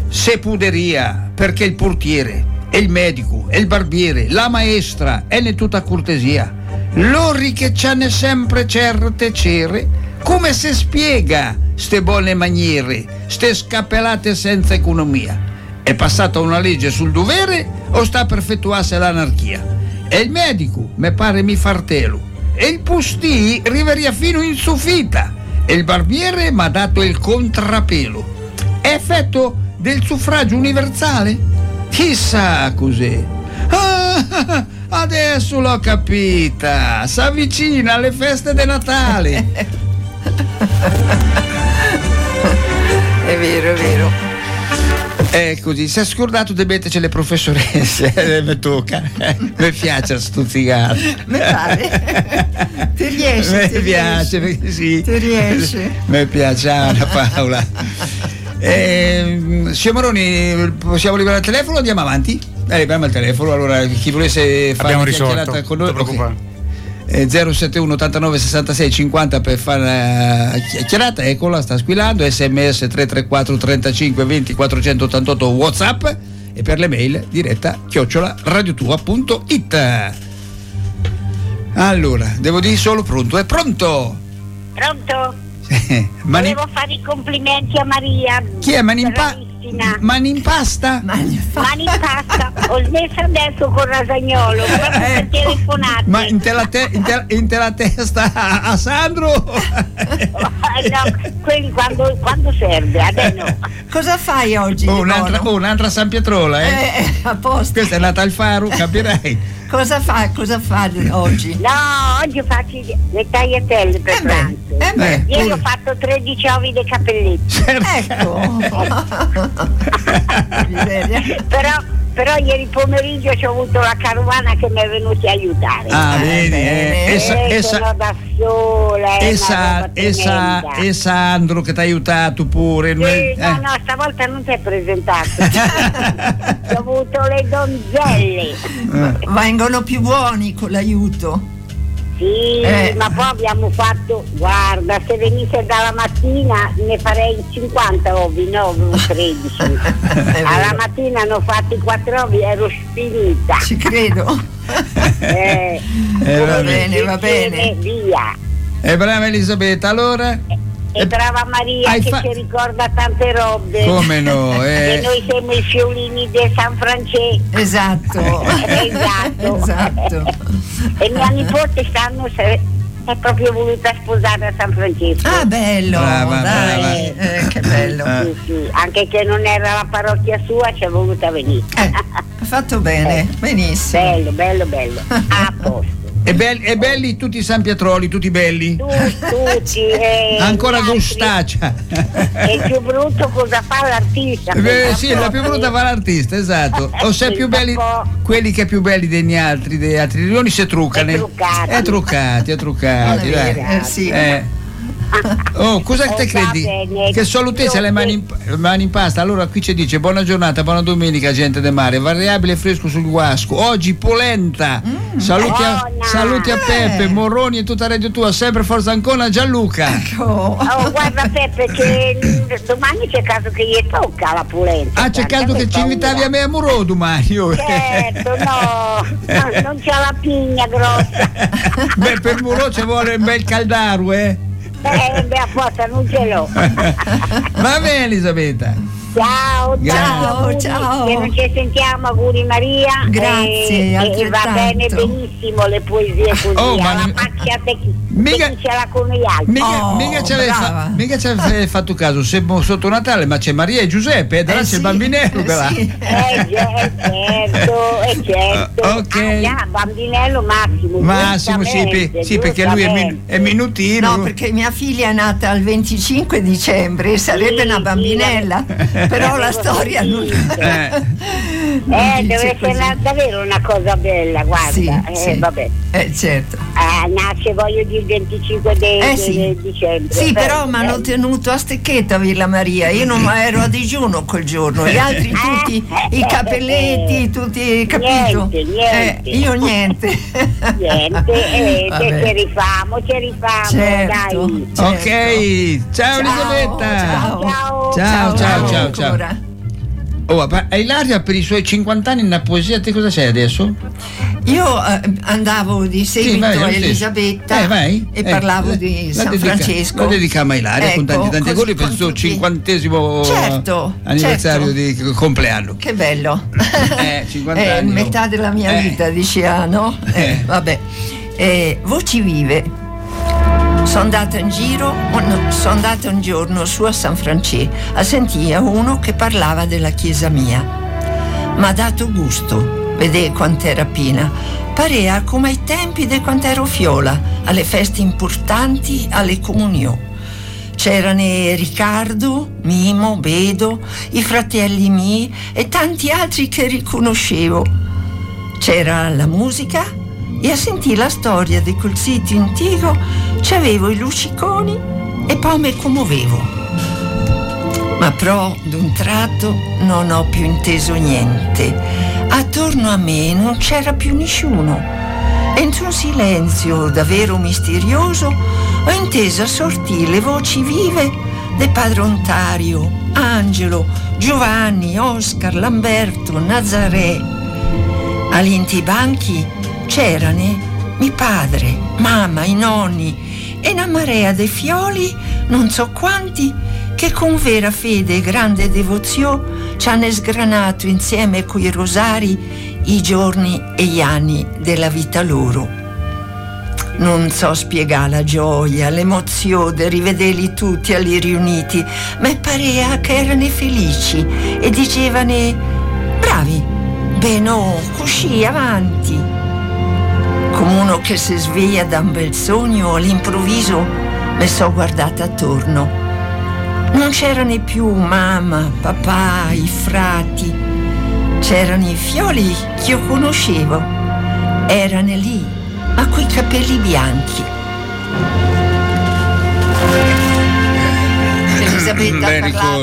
perché il portiere, e il medico, e il barbiere, la maestra, e ne tutta cortesia, loro che c'hanno sempre certe cere, come se spiega ste buone maniere, ste scappellate senza economia. È passata una legge sul dovere o sta per effettuarsi l'anarchia? E il medico, me pare mi fartelo, e il pustì riveria fino in suffita, e il barbiere m'ha dato il contrapelo. È effetto del suffragio universale? Chissà cos'è. Adesso l'ho capita, s'avvicina alle feste di Natale. È vero. È così, si è scordato di metterci le professoresse, mi tocca, mi piace stuzzicare. Mi pare. Ti riesce? Mi piace, perché sì. Ti riesce? Mi piace, Anna Paola. Signor Moroni, possiamo liberare il telefono o andiamo avanti? Liberiamo il telefono, allora chi volesse fare una chiacchierata con noi, okay. 071 89 66 50 per fare una chiacchierata, eccola, sta squillando. SMS 334 35 20 488 WhatsApp, e per le mail diretta @radiotua.it. Allora, devo dire solo pronto, è pronto? Pronto? Volevo fare i complimenti a Maria. Chi è? Mani in pasta? Mani in pasta. Ho smesso adesso con Rasagnolo, proprio per telefonare. Ma in te la testa a Sandro? No, quelli quando serve, adesso no. Cosa fai oggi? Un'altra San Pietrola, a posto. Questa è nata al Faro, capirai. Cosa fa oggi? No, oggi faccio le tagliatelle per pranzo. Ieri ho fatto 13 ovi dei capelletti. Ecco. Però ieri pomeriggio ci ho avuto la carovana che mi è venuta a aiutare. Vedi, sono da sola. e Sandro che ti ha aiutato pure. No, stavolta non ti è presentato. Ho avuto le donzelle. Vengono più buoni con l'aiuto. Sì, ma poi abbiamo fatto, guarda, se venisse dalla mattina ne farei 50 ovi, no, 13. Alla mattina ne ho fatti 4 ovi, ero finita. Ci credo. Va bene. Via. E brava Elisabetta, allora? E brava Maria che ci ricorda tante robe. Come no? E noi siamo i fiolini di San Francesco. Esatto. E mia nipote è proprio voluta sposare a San Francesco. Ah, bello, brava. Che bello. Sì. Anche che non era la parrocchia sua, ci è voluta venire. Ha fatto bene, benissimo. Bello. A posto. E belli tutti i San Pietroli, tutti belli? Tutti. Ancora Gustaccia. E il più brutto cosa fa l'artista? Sì, la più brutta fa l'artista, esatto. O se è più belli, quelli che è più belli degli altri riunioni si truccano. È truccati. Dai. Sì. Oh, cosa te credi? Bene. Che salutezza le mani in pasta. Allora qui ci dice: buona giornata, buona domenica, gente del mare. Variabile fresco sul guasco. Oggi polenta. Saluti a Peppe, Morroni e tutta Radio Tua. Sempre Forza Ancona, Gianluca. Oh, guarda Peppe, che domani c'è caso che gli tocca la polenta. Ah, c'è caso che ci invitavi a me a Muro domani? Certo, no, non c'è la pigna grossa. Beh, per Muro ci vuole un bel caldaro, apposta non ce l'ho. Va bene Elisabetta. Ciao. Ciao. Se non ci sentiamo, auguri Maria. Grazie. E va bene benissimo le poesie così. Alla faccia te chi ce l'ha con gli altri. Mica ci avevi fatto caso, siamo sotto Natale, ma c'è Maria e Giuseppe, c'è il bambinello là. Certo. Ok. Bambinello Massimo, sì, perché lui è minutino. No, perché mia figlia è nata il 25 dicembre, sarebbe una bambinella. Però la storia non deve essere davvero una cosa bella, guarda. Vabbè. Certo. Nasce, voglio dire, il 25 dicembre. Sì, però mi hanno tenuto a Stecchetta a Villa Maria. Io non ero a digiuno quel giorno. Gli altri tutti i capelletti, tutti, capito? Niente. Io niente. Ci rifamo, certo, dai. Certo. Ok, ciao Elisabetta. Ciao. Oh, Ilaria per i suoi 50 anni nella poesia, te cosa sei adesso? Io andavo di seguito a Elisabetta e parlavo di San Francesco. La dedichiamo a Ilaria con tanti auguri per il suo 50° anniversario di compleanno. Che bello. 50 anni. Metà della mia vita, diceva, no? Vabbè. Voci vive. Sono andata in giro, sono andata un giorno su a San Francesco a sentire uno che parlava della chiesa mia. M'ha dato gusto, vedere quant'era piena. Parea come ai tempi di quando ero fiola, alle feste importanti, alle comunioni. C'erano Riccardo, Mimo, Bedo, i fratelli miei e tanti altri che riconoscevo. C'era la musica e a sentire la storia di quel sito antico c'avevo i lucciconi e poi mi commuovevo. Ma però d'un tratto non ho più inteso niente. Attorno a me non c'era più nessuno. Entro un silenzio davvero misterioso ho inteso sortire le voci vive di Padre Ontario, Angelo, Giovanni, Oscar, Lamberto, Nazaré. All'inti banchi c'erano mio padre, mamma, i nonni e una marea di fioli, non so quanti, che con vera fede e grande devozione ci hanno sgranato insieme coi rosari i giorni e gli anni della vita loro. Non so spiegare la gioia, l'emozione di rivederli tutti ali riuniti, ma parea che erano felici e dicevano bravi, beh no, così avanti. come uno che si sveglia da un bel sogno, all'improvviso mi sono guardata attorno. Non c'erano più mamma, papà, i frati, c'erano i figlioli che io conoscevo, erano lì, ma coi capelli bianchi. Ben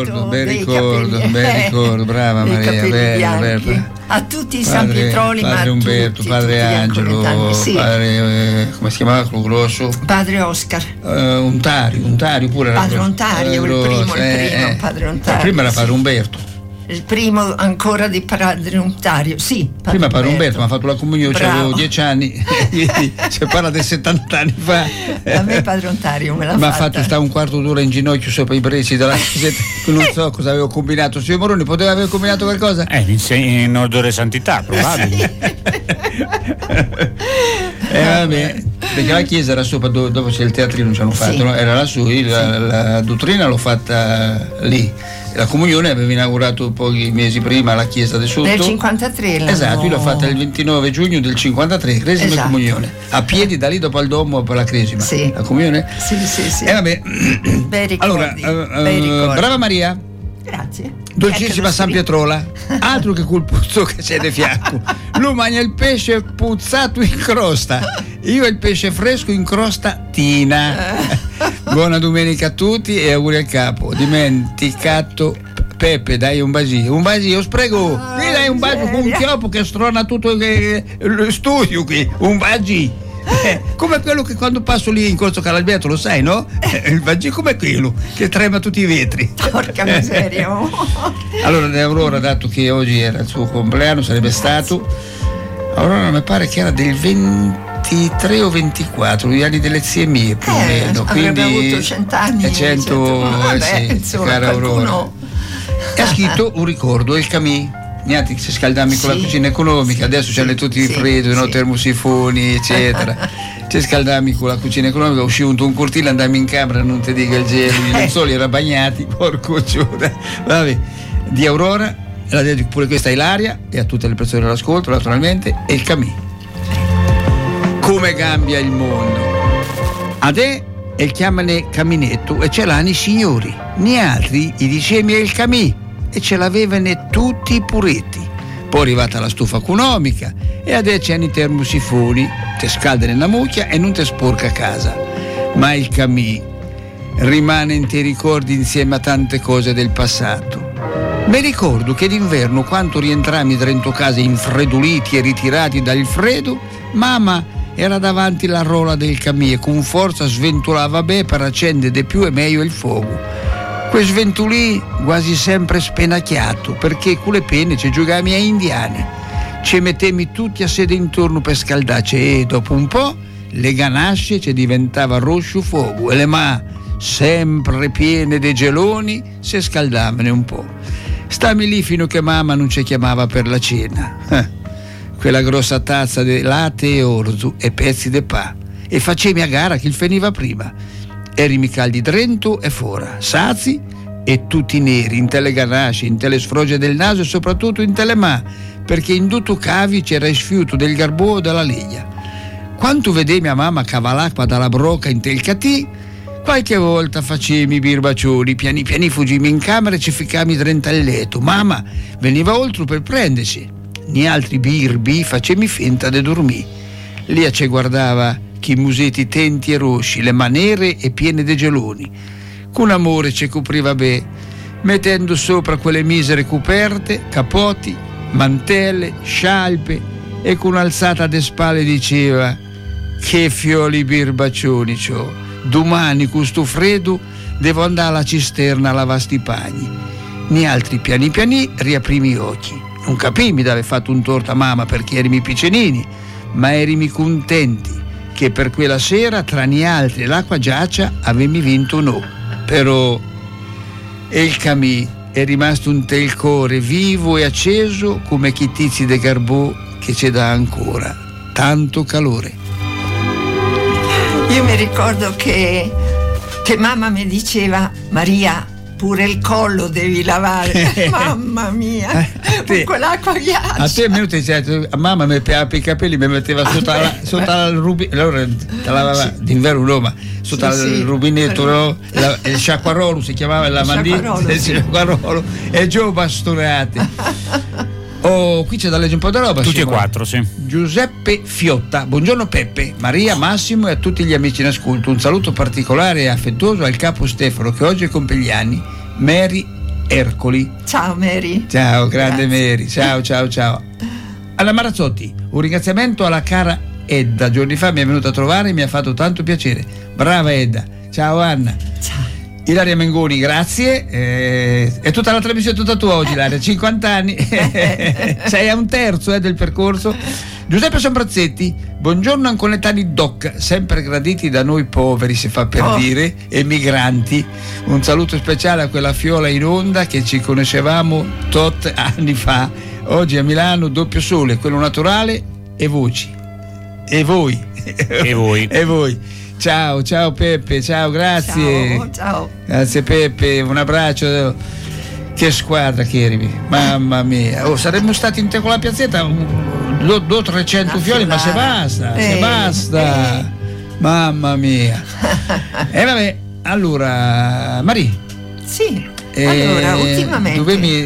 ricordo, brava Maria, bella. A tutti i San Pietroli, padre Umberto, padre Angelo, sì. Padre, come si chiamava quello grosso? Padre Oscar. Ontario pure era. Padre Ontario, il primo, padre Ontario. Prima era padre Umberto. Il primo ancora di padre Ontario, sì. Prima padre Umberto mi ha fatto la comunione, avevo 10 anni, si parla di 70 anni fa. A me padre Ontario me l'ha fatta. Mi ha fatto stare un quarto d'ora in ginocchio sopra i pressi della chiesetta, non so cosa avevo combinato. Signor Moroni, poteva aver combinato qualcosa? In odore santità, probabile. Vabbè, perché la chiesa era sopra, dopo c'è il teatrino, non ci hanno fatto, no? Era lassù, la dottrina l'ho fatta lì. La comunione aveva inaugurato pochi mesi prima la chiesa del sotto. Nel 53 esatto, io l'ho fatta il 29 giugno del 53, cresima comunione. A piedi da lì dopo al Duomo per la cresima. Sì. La comunione? Sì. Vabbè. Allora, brava Maria. Grazie. Dolcissima San Pietrola, altro che col puzzo che c'è di fianco. Lui mangia il pesce puzzato in crosta, io il pesce fresco in crostatina. Buona domenica a tutti e auguri al capo. Dimenticato Peppe, dai un basio, sprego. Qui dai un bacio con un chiopo che strona tutto lo studio qui, un bagi. Come quello che quando passo lì in Corso Calalberto, lo sai, no? Il bagi come quello che trema tutti i vetri. Porca miseria. Allora Aurora, dato che oggi era il suo compleanno, sarebbe stato, Aurora mi pare che era del 23 o 24, gli anni delle zie mie più o meno, quindi avuto 100 anni. 100, insomma, cara Aurora. E ha scritto un ricordo, il camì. Niente, se scaldami con la cucina economica, adesso c'hanno tutti i freddi, no? Termosifoni, eccetera. Se scaldami con la cucina economica, uscivo un cortile, andammi in camera, non ti dica il gelo, i lenzuoli erano bagnati, porco giuda. Vabbè, di Aurora, la dedico pure questa a Ilaria e a tutte le persone dell'ascolto, naturalmente, e il camì. Come cambia il mondo. Adè e chiamane caminetto e ce l'hanno i signori, ni altri gli dicemi è il camì. E ce l'avevano tutti i puretti. Poi è arrivata la stufa economica e adesso hanno i termosifoni, te scalda nella mucchia e non te sporca a casa. Ma il camì rimane in te ricordi insieme a tante cose del passato. Mi ricordo che d'inverno, quando rientrammi dentro casa infredoliti e ritirati dal freddo, mamma era davanti la rola del camì e con forza sventolava bene per accendere di più e meglio il fuoco. Quel sventolì quasi sempre spenacchiato, perché con le penne ci giocavamo a indiani. Ci mettemmi tutti a sedere intorno per scaldarci e dopo un po' le ganasce ci diventava rosso fuoco e le mani, sempre piene di geloni, si scaldavano un po'. Stammi lì fino che mamma non ci chiamava per la cena. Quella grossa tazza di latte e orzo e pezzi di pa. E facemi a gara chi il finiva prima. Erimi caldi dentro e fuori, sazi e tutti neri, in tele ganasce, in tele sfroge del naso e soprattutto in tele mani, perché in tutto cavi c'era il sfiuto del garbò e della legna. Quando vedevi mia mamma cavalacqua dalla brocca in tel catì, qualche volta facemi birbacioni, piani piani fuggimi in camera e ci ficami dentro al letto. Mamma veniva oltre per prendersi, ni altri birbi facemi finta di dormire. Lì ci guardava chi musetti tenti e rossi, le manere e piene di geloni. Con amore ci copriva bene, mettendo sopra quelle misere coperte, capoti, mantelle, scialpe e con un'alzata de spalle diceva: che fioli birbacioni c'ho, domani con sto freddo devo andare alla cisterna a lavare i pagni. Ni altri piani piani riaprimi gli occhi. Non capimi d'aver fatto un torto a mamma perché erimi piccenini, ma erimi contenti che per quella sera tra ni altri l'acqua giaccia avemi vinto no. Però il camì è rimasto un tel core vivo e acceso come chi tizi de garbò che ci dà ancora tanto calore. Io mi ricordo che mamma mi diceva: Maria, pure il collo devi lavare. Mamma mia, con quell'acqua ghiaccio. A te mi dice, mamma mi piava i capelli, mi metteva sotto al rubinetto, allora lavava d'inverno Roma, sotto al rubinetto, no? Il sciacquarolo si chiamava, il lavandino, il sciacquarolo, e giù bastonate. Oh, qui c'è da leggere un po' di roba. Tutti e quattro, sì. Giuseppe Fiotta, buongiorno Peppe, Maria, Massimo e a tutti gli amici in ascolto. Un saluto particolare e affettuoso al capo Stefano che oggi compie gli anni, Mary Ercoli. Ciao Mary. Ciao, grande Mary. Ciao. Alla Marazzotti, un ringraziamento alla cara Edda. Giorni fa mi è venuta a trovare e mi ha fatto tanto piacere. Brava Edda. Ciao Anna. Ciao. Ilaria Mengoni, grazie. È tutta la trasmissione, tutta tua oggi, Ilaria. 50 anni. Sei a un terzo del percorso. Giuseppe Sombrazzetti, buongiorno anconetani doc, sempre graditi da noi poveri, si fa per dire, emigranti. Un saluto speciale a quella fiola in onda che ci conoscevamo tot anni fa. Oggi a Milano doppio sole, quello naturale e voci. E voi. E voi. Ciao Peppe, ciao, grazie. Ciao. Grazie Peppe, un abbraccio. Che squadra che eri, mamma mia. Saremmo stati in te con la piazzetta 200-300 fiori, ma se basta. Mamma mia. E vabbè, allora Maria. Sì. Allora, ultimamente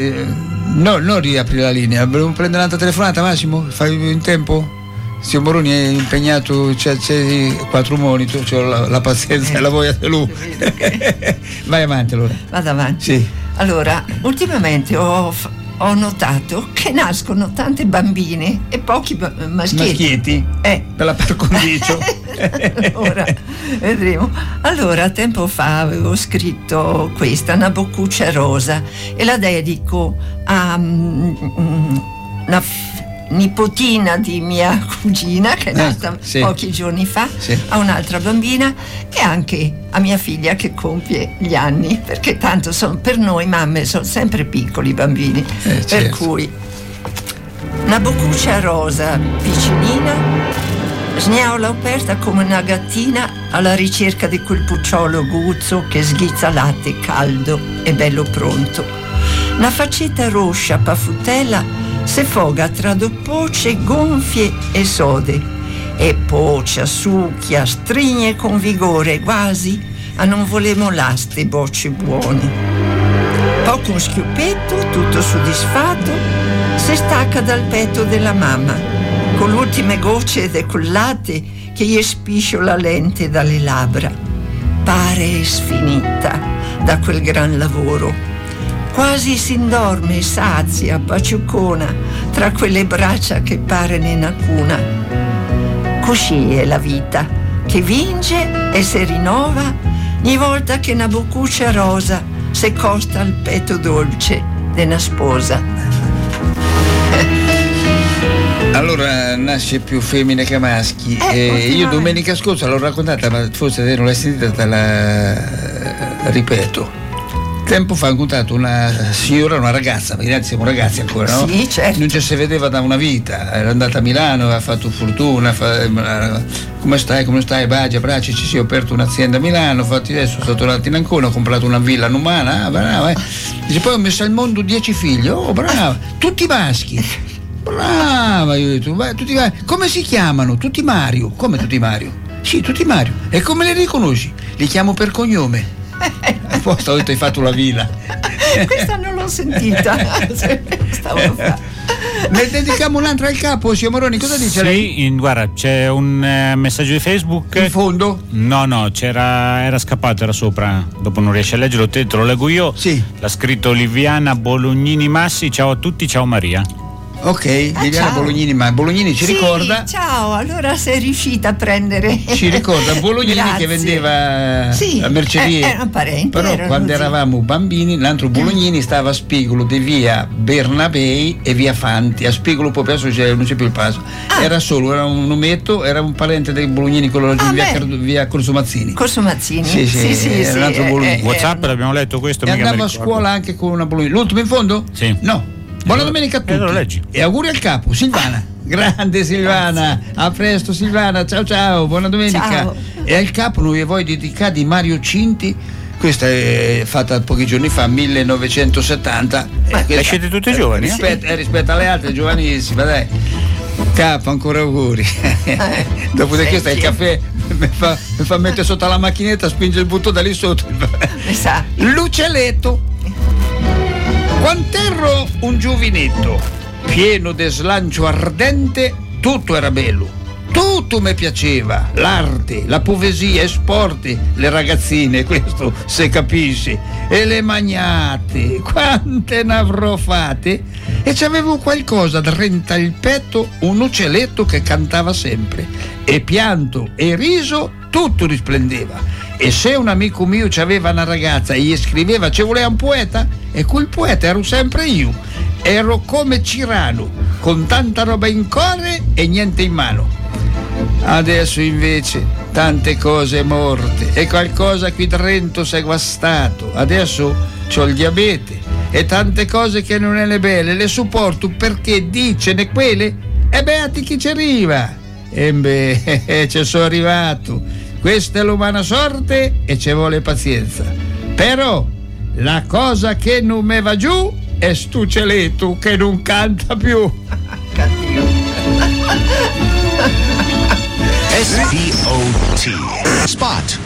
non riapri la linea, volevo prendere un'altra telefonata, Massimo? Fai in tempo? Zio Moroni è impegnato, c'è 4 monitor, c'ho la pazienza e la voglia di lui. Vai avanti allora. Vado avanti. Sì. Allora, ultimamente ho notato che nascono tante bambine e pochi maschietti. Per la par condicio. Allora, vedremo. Allora, tempo fa avevo scritto questa, una boccuccia rosa, e la dedico a una nipotina di mia cugina che è nata pochi giorni fa, a un'altra bambina e anche a mia figlia che compie gli anni, perché tanto per noi mamme sono sempre piccoli i bambini, per cui una boccuccia rosa piccinina, sgnaola aperta come una gattina alla ricerca di quel pucciolo guzzo che sghizza latte caldo e bello pronto. Una faccetta roscia paffutella se foga tra doppocce gonfie e sode e poccia, succhia, strigne con vigore quasi a non volemo laste bocce buone. Poi con schioppetto, tutto soddisfatto, si stacca dal petto della mamma con le ultime gocce decollate che gli spisciola lente dalle labbra. Pare sfinita da quel gran lavoro. Quasi si indorme sazia, paciuccona, tra quelle braccia che pare nella cuna. Così è la vita, che vince e si rinnova ogni volta che una boccuccia rosa si costa al petto dolce della sposa. Allora nasce più femmine che maschi. Io domenica scorsa l'ho raccontata, ma forse non l'hai sentita, te la ripeto. Tempo fa ho incontrato una signora, una ragazza, perché siamo ragazzi ancora, no? Sì, certo. Non ci si vedeva da una vita, era andata a Milano, aveva fatto fortuna, come stai, Bagia, Bracci, ci si è aperto un'azienda a Milano, infatti adesso sono tornato in Ancona, ho comprato una villa a Numana, brava, Dice, poi ho messo al mondo 10 figli, brava, tutti maschi. Brava, io ho detto, come si chiamano? Tutti Mario. Come tutti Mario? Sì, tutti Mario. E come li riconosci? Li chiamo per cognome. Apposta, ho detto, hai fatto la villa. Questa non l'ho sentita. Stavo a fare. Ne dedichiamo un'altra al capo, signor Moroni, cosa dice lei? Guarda, c'è un messaggio di Facebook. In fondo? No, era scappato, era sopra. Dopo non riesce a leggerlo, te lo leggo io. Sì. L'ha scritto Liviana Bolognini Massi. Ciao a tutti, ciao Maria. Ok, Liviana Bolognini, ma Bolognini ci ricorda. Ciao, allora sei riuscita a prendere. Ci ricorda Bolognini che vendeva a mercerie. Era parente. Però quando eravamo bambini, l'altro Bolognini stava a Spigolo di via Bernabei e via Fanti. A Spigolo poi adesso non c'è più il passo. Era un ometto, era un parente dei Bolognini, quello via Corso Mazzini. Corso Mazzini? Sì, era un altro Bolognini. WhatsApp l'abbiamo letto questo. E andava a scuola anche con una Bolognini. L'ultimo in fondo? Sì. No. Buona domenica a tutti. Lo leggi. E auguri al capo, Silvana. Grande Silvana. A presto Silvana. Ciao, buona domenica. Ciao. E al capo noi voglio dedicare di Mario Cinti Questa è fatta pochi giorni fa, 1970. La scelte tutte giovani? Rispetto alle altre, giovanissime, dai. Capo, ancora auguri. Dopo di questo il caffè mi fa mettere sotto la macchinetta, spinge il butto da lì sotto. L'uccelletto. Quant'ero un giovinetto, pieno de slancio ardente, tutto era bello. Tutto mi piaceva, l'arte, la poesia, i sport, le ragazzine, questo se capisci, e le magnate, quante ne avrò fatte, e c'avevo qualcosa drenta il petto, un uccelletto che cantava sempre, e pianto e riso tutto risplendeva, e se un amico mio c'aveva una ragazza e gli scriveva ci voleva un poeta, e quel poeta ero sempre io, ero come Cirano, con tanta roba in cuore e niente in mano. Adesso invece tante cose morte e qualcosa qui dentro si è guastato. Adesso c'ho il diabete e tante cose che non è le belle le sopporto perché dicene quelle e beati chi ci arriva. E beh, ci sono arrivato. Questa è l'umana sorte e ci vuole pazienza. Però la cosa che non me va giù è st'uccelletto che non canta più. Cattivo. SPOT Spot.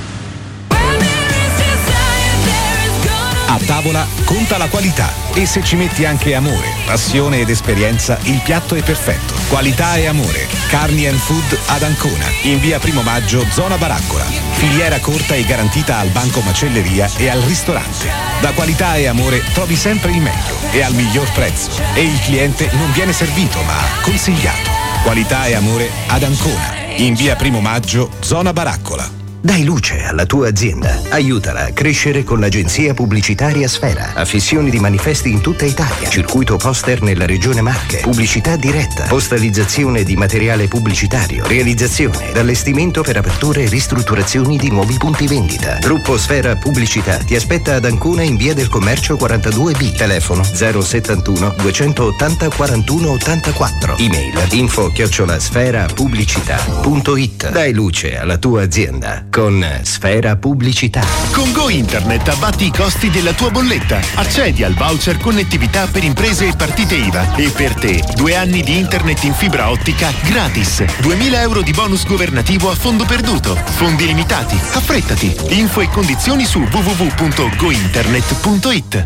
A tavola conta la qualità e se ci metti anche amore, passione ed esperienza, il piatto è perfetto. Qualità e amore. Carni and Food ad Ancona, in via Primo Maggio, zona Baraccola. Filiera corta e garantita al banco macelleria e al ristorante. Da Qualità e Amore trovi sempre il meglio e al miglior prezzo. E il cliente non viene servito ma consigliato. Qualità e Amore ad Ancona, in via Primo Maggio, zona Baraccola. Dai luce alla tua azienda. Aiutala a crescere con l'agenzia pubblicitaria Sfera. Affissioni di manifesti in tutta Italia. Circuito poster nella regione Marche. Pubblicità diretta. Postalizzazione di materiale pubblicitario. Realizzazione ed allestimento per aperture e ristrutturazioni di nuovi punti vendita. Gruppo Sfera Pubblicità ti aspetta ad Ancona in via del Commercio 42B. Telefono 071 280 41 84. Email info@sferapubblicità.it. Dai luce alla tua azienda con Sfera Pubblicità. Con Go Internet abbatti i costi della tua bolletta. Accedi al voucher connettività per imprese e partite IVA. E per te 2 anni di internet in fibra ottica gratis. 2.000 euro di bonus governativo a fondo perduto. Fondi limitati. Affrettati. Info e condizioni su www.gointernet.it.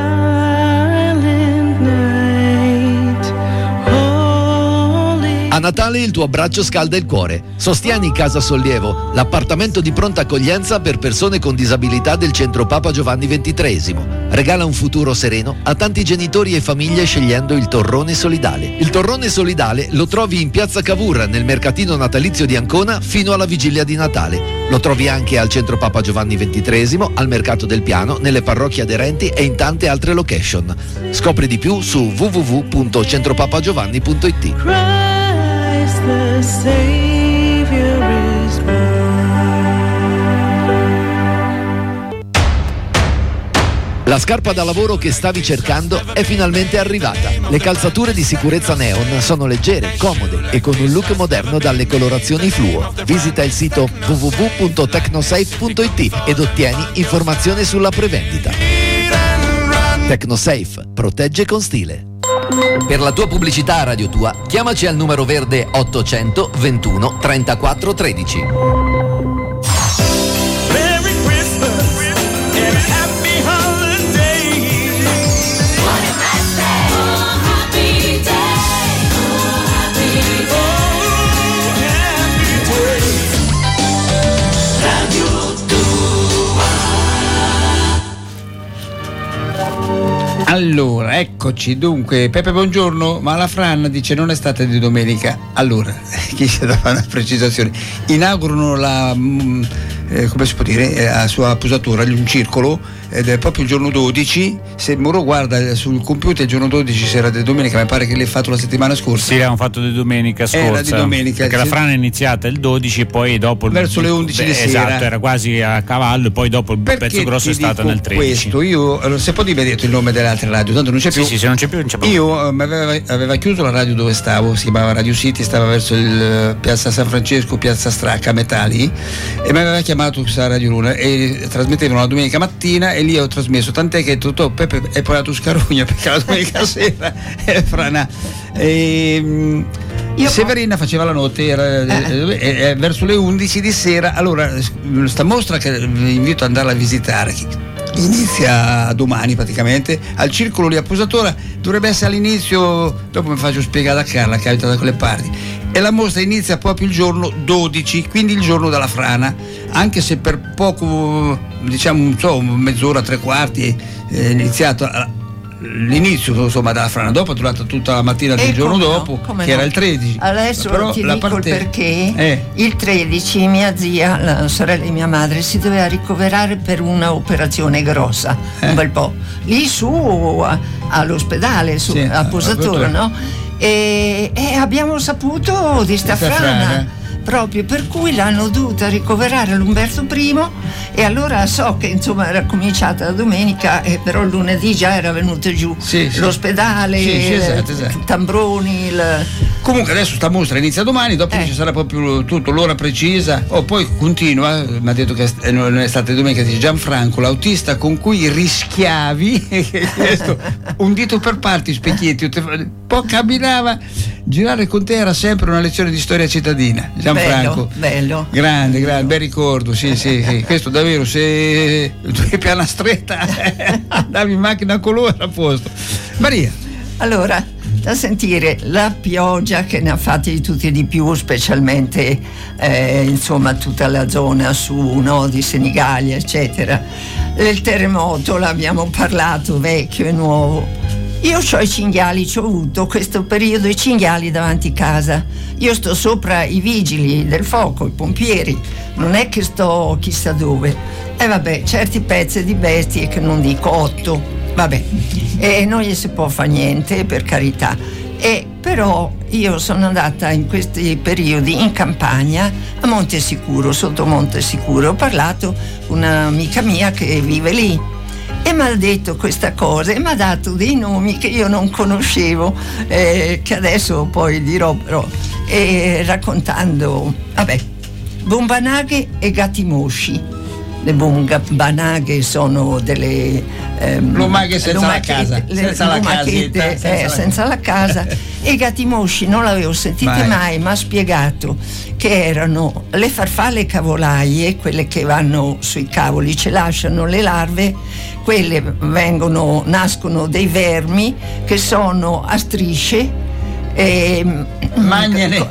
A Natale il tuo abbraccio scalda il cuore. Sostieni Casa Sollievo, l'appartamento di pronta accoglienza per persone con disabilità del Centro Papa Giovanni XXIII. Regala un futuro sereno a tanti genitori e famiglie scegliendo il Torrone Solidale. Il Torrone Solidale lo trovi in Piazza Cavour, nel mercatino natalizio di Ancona, fino alla vigilia di Natale. Lo trovi anche al Centro Papa Giovanni XXIII, al Mercato del Piano, nelle parrocchie aderenti e in tante altre location. Scopri di più su www.centropapagiovanni.it. The Savior is La scarpa da lavoro che stavi cercando è finalmente arrivata. Le calzature di sicurezza Neon sono leggere, comode e con un look moderno dalle colorazioni fluo. Visita il sito www.tecnosafe.it ed ottieni informazioni sulla prevendita. Tecnosafe, protegge con stile. Per la tua pubblicità a Radio Tua, chiamaci al numero verde 800 21 34 13. Merry Christmas and happy holidays. What a birthday! Oh, happy day! Oh, happy day! Radio Allora, eccoci, dunque, Peppe buongiorno, ma la Fran dice non è stata di domenica. Allora, chi c'è da fare una precisazione? Inaugurano la, come si può dire, la sua posatura, un circolo ed è proprio il giorno 12. Se Moro guarda sul computer il giorno 12 sera di domenica, mi pare che l'hai fatto la settimana scorsa. Sì, l'abbiamo fatto di domenica scorsa. Era di domenica, perché la frana è iniziata il 12 e poi dopo verso le 11 di sera. Esatto, era quasi a cavallo e poi dopo il pezzo grosso è stato nel 13. Questo io, allora, se poi mi hai detto il nome delle altre radio, tanto non c'è più. Sì, se non c'è più non c'è più. Io aveva chiuso la radio dove stavo, si chiamava Radio City, stava verso il piazza San Francesco, piazza Stracca, metà lì, e mi aveva chiamato questa Radio Luna e trasmettevano la domenica mattina e lì ho trasmesso, tant'è che tutto Peppe è poi tu Scarugna perché la domenica sera è frana. Severina faceva la notte, era verso le 11 di sera. Allora sta mostra che vi invito ad andarla a visitare, inizia domani praticamente al Circolo Lia Posatora, dovrebbe essere all'inizio, dopo mi faccio spiegare da Carla che abita da quelle parti, e la mostra inizia proprio il giorno 12, quindi il giorno della frana, anche se per poco, diciamo mezz'ora, tre quarti è iniziato l'inizio insomma della frana, dopo è durata tutta la mattina del giorno dopo, che era il 13. Adesso però ti dico il perché. Il 13 mia zia, la sorella di mia madre, si doveva ricoverare per una operazione grossa, un bel po', lì su all'ospedale, a Posatora, no? E abbiamo saputo di sta frana. Proprio per cui l'hanno dovuta ricoverare all'Umberto I, e allora so che insomma era cominciata la domenica, però il lunedì già era venuto giù l'ospedale, esatto. Tambroni. Comunque adesso sta mostra inizia domani, dopo ci sarà proprio tutto, l'ora precisa. Poi continua, mi ha detto che non è stata domenica, di Gianfranco, l'autista con cui rischiavi un dito per parti, specchietti, poi camminava. Girare con te era sempre una lezione di storia cittadina, Gianfranco. Bello. Grande, bel ricordo, sì. Questo davvero, se tu hai piana stretta andavi in macchina con lui, era a posto. Maria. Allora, da sentire la pioggia che ne ha fatti di tutti e di più, specialmente insomma tutta la zona su, no, di Senigallia, eccetera. Il terremoto, l'abbiamo parlato, vecchio e nuovo. Io ho i cinghiali, ci ho avuto questo periodo i cinghiali davanti casa. Io sto sopra i vigili del fuoco, i pompieri, non è che sto chissà dove. E vabbè, certi pezzi di bestie che non dico 8, vabbè, e non gli si può fare niente, per carità. E però io sono andata in questi periodi in campagna a Montesicuro, sotto Montesicuro, ho parlato con un'amica mia che vive lì. E mi ha detto questa cosa e mi ha dato dei nomi che io non conoscevo, che adesso poi dirò, però, raccontando, bombanaghe e gattimosci. Le bombanaghe sono delle lumaghe senza la casa, senza la casa. E i gattimosci non l'avevo sentite mai, ma ha spiegato che erano le farfalle cavolaie, quelle che vanno sui cavoli, ci lasciano le larve, quelle nascono dei vermi che sono a strisce e mangiano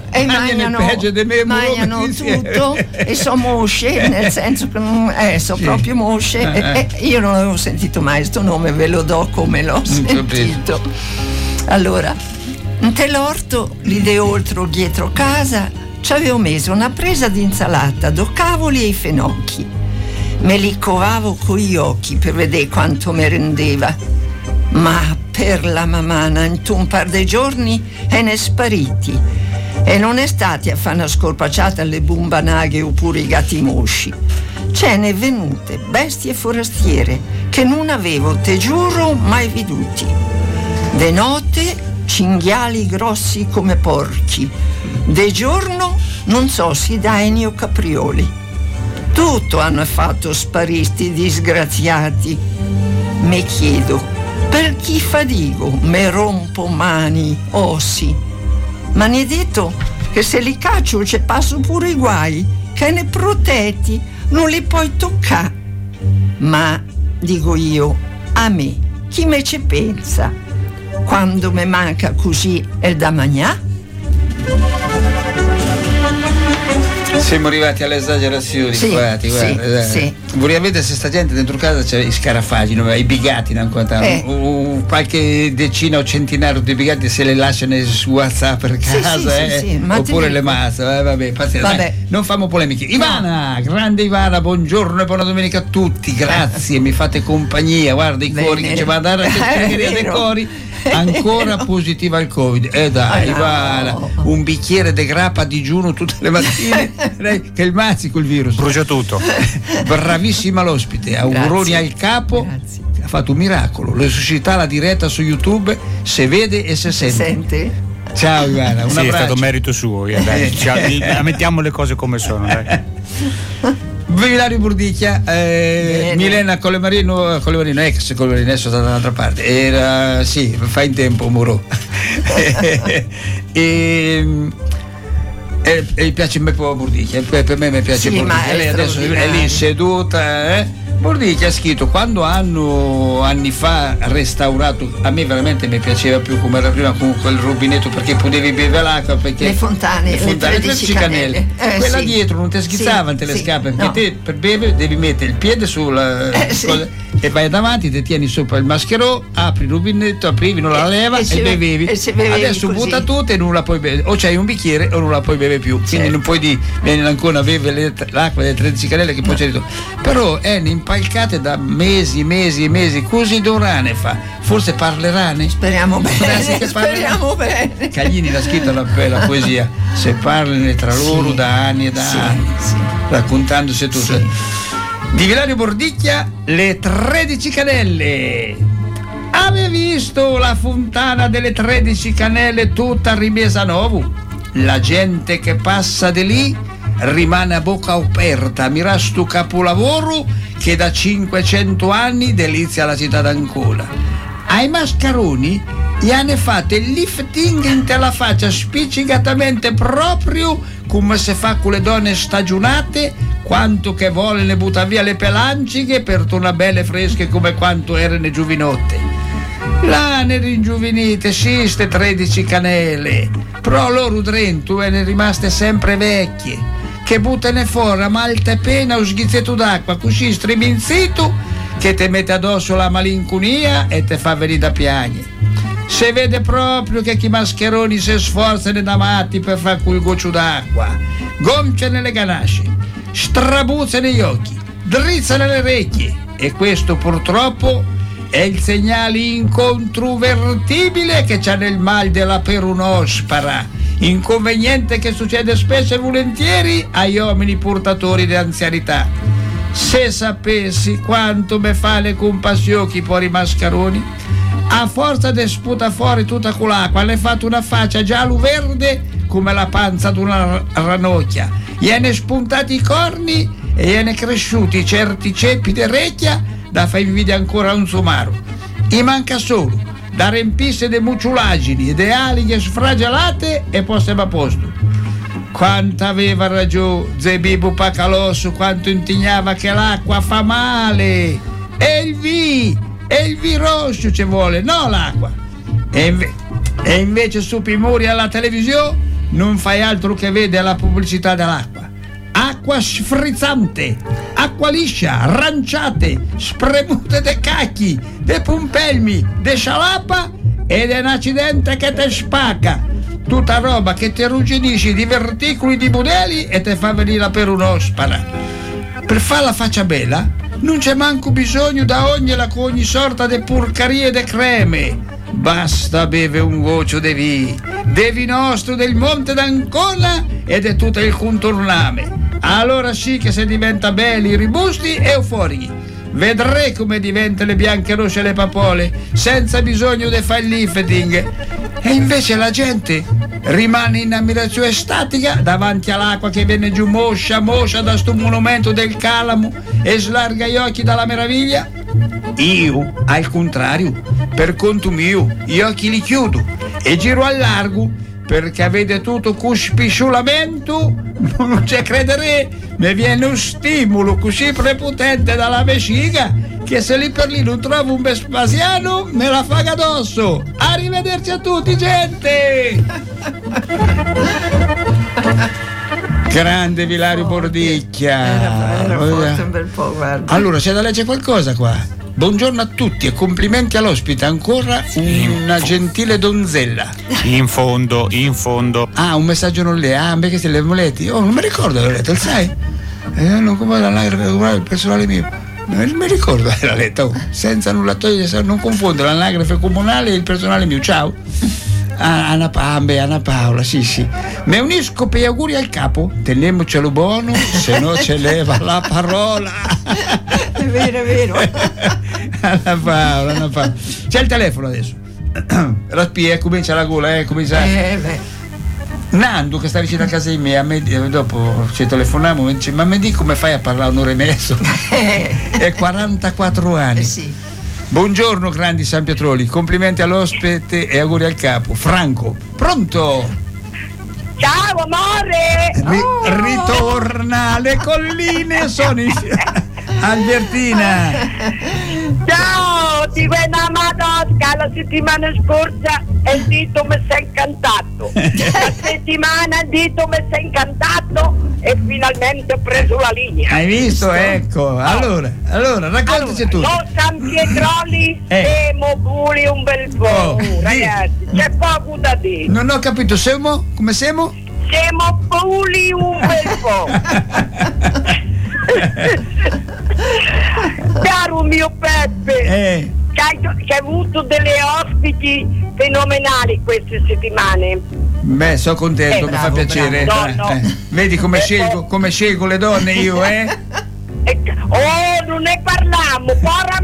tutto e sono mosce, nel senso che sono proprio mosce. Io non avevo sentito mai sto nome, ve lo do come l'ho sentito. Allora, nell'orto lì de oltre dietro casa ci avevo messo una presa di insalata do cavoli e i fenocchi. Me li covavo con gli occhi per vedere quanto mi rendeva, ma per la mamana in un par di giorni ne spariti, e non è stati a fare una scorpacciata alle bombanaghe oppure i gattimosci. Ce ne venute bestie forastiere che non avevo, te giuro, mai veduti. De notte cinghiali grossi come porchi, de giorno non so si daini o caprioli. Tutto hanno fatto sparisti disgraziati. Me chiedo, per chi fadigo me rompo mani, ossi? Ma ne detto che se li caccio ci passo pure i guai, che ne protetti, non li puoi toccare. Ma, dico io, a me, chi me ci pensa? Quando me manca così è da mangià? Siamo arrivati alle esagerazioni, Sì, guarda. sì. Vorrei vedere se sta gente dentro casa c'è i scarafaggi, i bigatti, qualche decina o centinaio di bigatti se le lasciano su WhatsApp per casa, sì, oppure le mazze, vabbè, pazienza. Dai, non famo polemiche. Ivana, grande Ivana, buongiorno e buona domenica a tutti, grazie, mi fate compagnia, guarda i cori che ci va a dare dei cori. Ancora positiva al Covid. Dai, Ivana, un bicchiere di grappa a digiuno tutte le mattine, che il mazzi col virus. Brucia tutto. Bravissima l'ospite, auguroni al capo. Grazie. Ha fatto un miracolo, resuscita la diretta su YouTube, se vede e se sente. Ciao Ivana, un abbraccio. È stato merito suo, dai, mettiamo le cose come sono, dai. Vilario Burdicchia, Milena Collemarino, ex Collemarino, adesso sta dall'altra parte, era, sì, fa in tempo Muro. e piace me po' Burdicchia, per me piace Burdicchia, lei adesso è lì seduta, Burdicchia ha scritto: quando anni fa restaurato, a me veramente mi piaceva più come era prima, con quel rubinetto, perché potevi bere l'acqua, perché le fontane 13 canelle, quella dietro non ti schizzavano te le scarpe, perché te per bere devi mettere il piede sulla cosa, e vai davanti, ti tieni sopra il mascherò, apri il rubinetto, aprivi, non la leva e bevevi. Adesso così. butta tutto e non la puoi bere, o c'hai un bicchiere o non la puoi bere più, quindi non puoi dire vieni ancora beve l'acqua delle 13 canelle che poi c'è tutto. Però impalcate da mesi e mesi, così Dorane fa, forse parlerane? Speriamo bene, Caglini l'ha scritta la poesia, se parlano tra loro da anni e da anni, raccontandosi tutto. Di Vilario Burdicchia, le 13 canelle. Avevi visto la fontana delle 13 canelle tutta rimessa a nuovo? La gente che passa di lì rimane a bocca aperta a mirare sto capolavoro che da 500 anni delizia la città d'Ancona. Ai mascaroni gli hanno fatto il lifting in la faccia spiccicatamente, proprio come se fa con le donne stagionate, quanto che vuole ne butta via le pelanciche per tornare belle fresche come quanto erano giovinotte. Là ne ringiovanite, sì, ste 13 canele, però loro dentro ne rimaste sempre vecchie, che buttane fuori a maltapena o sghizzetto d'acqua, così striminzito che te mette addosso la malinconia e te fa venire da piagne. Se vede proprio che chi mascheroni si sforzano da matti per far quel goccio d'acqua, gonciano le ganasce, strabuzzano gli occhi, drizzano le orecchie, e questo purtroppo è il segnale incontrovertibile che c'è nel mal della perunospara, inconveniente che succede spesso e volentieri agli uomini portatori di anzianità. Se sapessi quanto me fa le compassioni por i mascaroni, a forza di sputa fuori tutta quell'acqua, le fatto una faccia giallo-verde come la panza di una ranocchia, gliene spuntati i corni e gliene cresciuti certi ceppi di recchia da far invidia ancora a un somaro. Gli manca solo da riempirsi di mucciulaggini e di alighe sfragellate e poi siamo a posto. Quanto aveva ragione Zebibu Pacalosso quanto intignava che l'acqua fa male, e il rosso ci vuole, no l'acqua. E invece su Primori alla televisione non fai altro che vedere la pubblicità dell'acqua. Acqua sfrizzante, acqua liscia, aranciate, spremute de cacchi, de pumpelmi, de scialappa ed è un accidente che te spacca. Tutta roba che ti arrugginisci di verticoli di budeli e te fa venire per un'ospara. Per fare la faccia bella non c'è manco bisogno da ogni sorta di porcarie de creme. Basta beve un goccio di vino nostro del Monte d'Ancona ed è tutto il contorname. Allora sì che si diventa belli, robusti e euforici. Vedrei come diventa le bianche rosse le papole senza bisogno di fare il lifting. E invece la gente rimane in ammirazione statica davanti all'acqua che viene giù moscia da sto monumento del Calamo e slarga gli occhi dalla meraviglia. Io, al contrario, per conto mio, gli occhi li chiudo e giro al largo, perché vede tutto con spisciulamento, non c'è credere, mi viene un stimolo così prepotente dalla vescica che se lì per lì non trovo un Vespasiano me la faga addosso. Arrivederci a tutti, gente. Grande Vilario Bordicchia. Era forte un bel po', guarda. Allora, c'è da leggere qualcosa qua. Buongiorno a tutti e complimenti all'ospite, ancora una gentile donzella. In fondo. Ah, un messaggio non lei. Ah, perché se le voletti? Oh, non mi ricordo l'ho letto, sai? Non come l'anagrafe il personale mio. Non mi ricordo l'ha letta, senza nulla togliere, non confondere l'anagrafe comunale e il personale mio. Ciao. Anna Paola, sì. Me unisco per gli auguri al capo. Teniamocelo buono, se no ce leva la parola. È vero. Anna Paola. C'è il telefono adesso. La spia, comincia la gola, comincia. Nando che sta vicino a casa di me, a me dopo ci telefoniamo, mi dice, ma mi dici come fai a parlare un'ora e mezzo? È 44 anni. Sì. Buongiorno grandi San Pietroli, complimenti all'ospite e auguri al capo. Franco, pronto? Ciao amore! Ritorna, le colline sono Albertina. Ciao, ti vedo a Madosca la settimana scorsa e il dito mi si è incantato. La settimana il dito mi si è incantato e finalmente ho preso la linea. Hai visto? Ecco. Allora, raccontaci tutto. Lo San Pietroli siamo pure un bel po', ragazzi, c'è poco da dire. Non ho capito, siamo? Come siamo? Siamo pure un bel po'. Caro mio Peppe, che hai avuto delle ospiti fenomenali queste settimane. Beh, sono contento, mi fa piacere. No. Vedi come scelgo le donne io, Oh, non ne parliamo, povera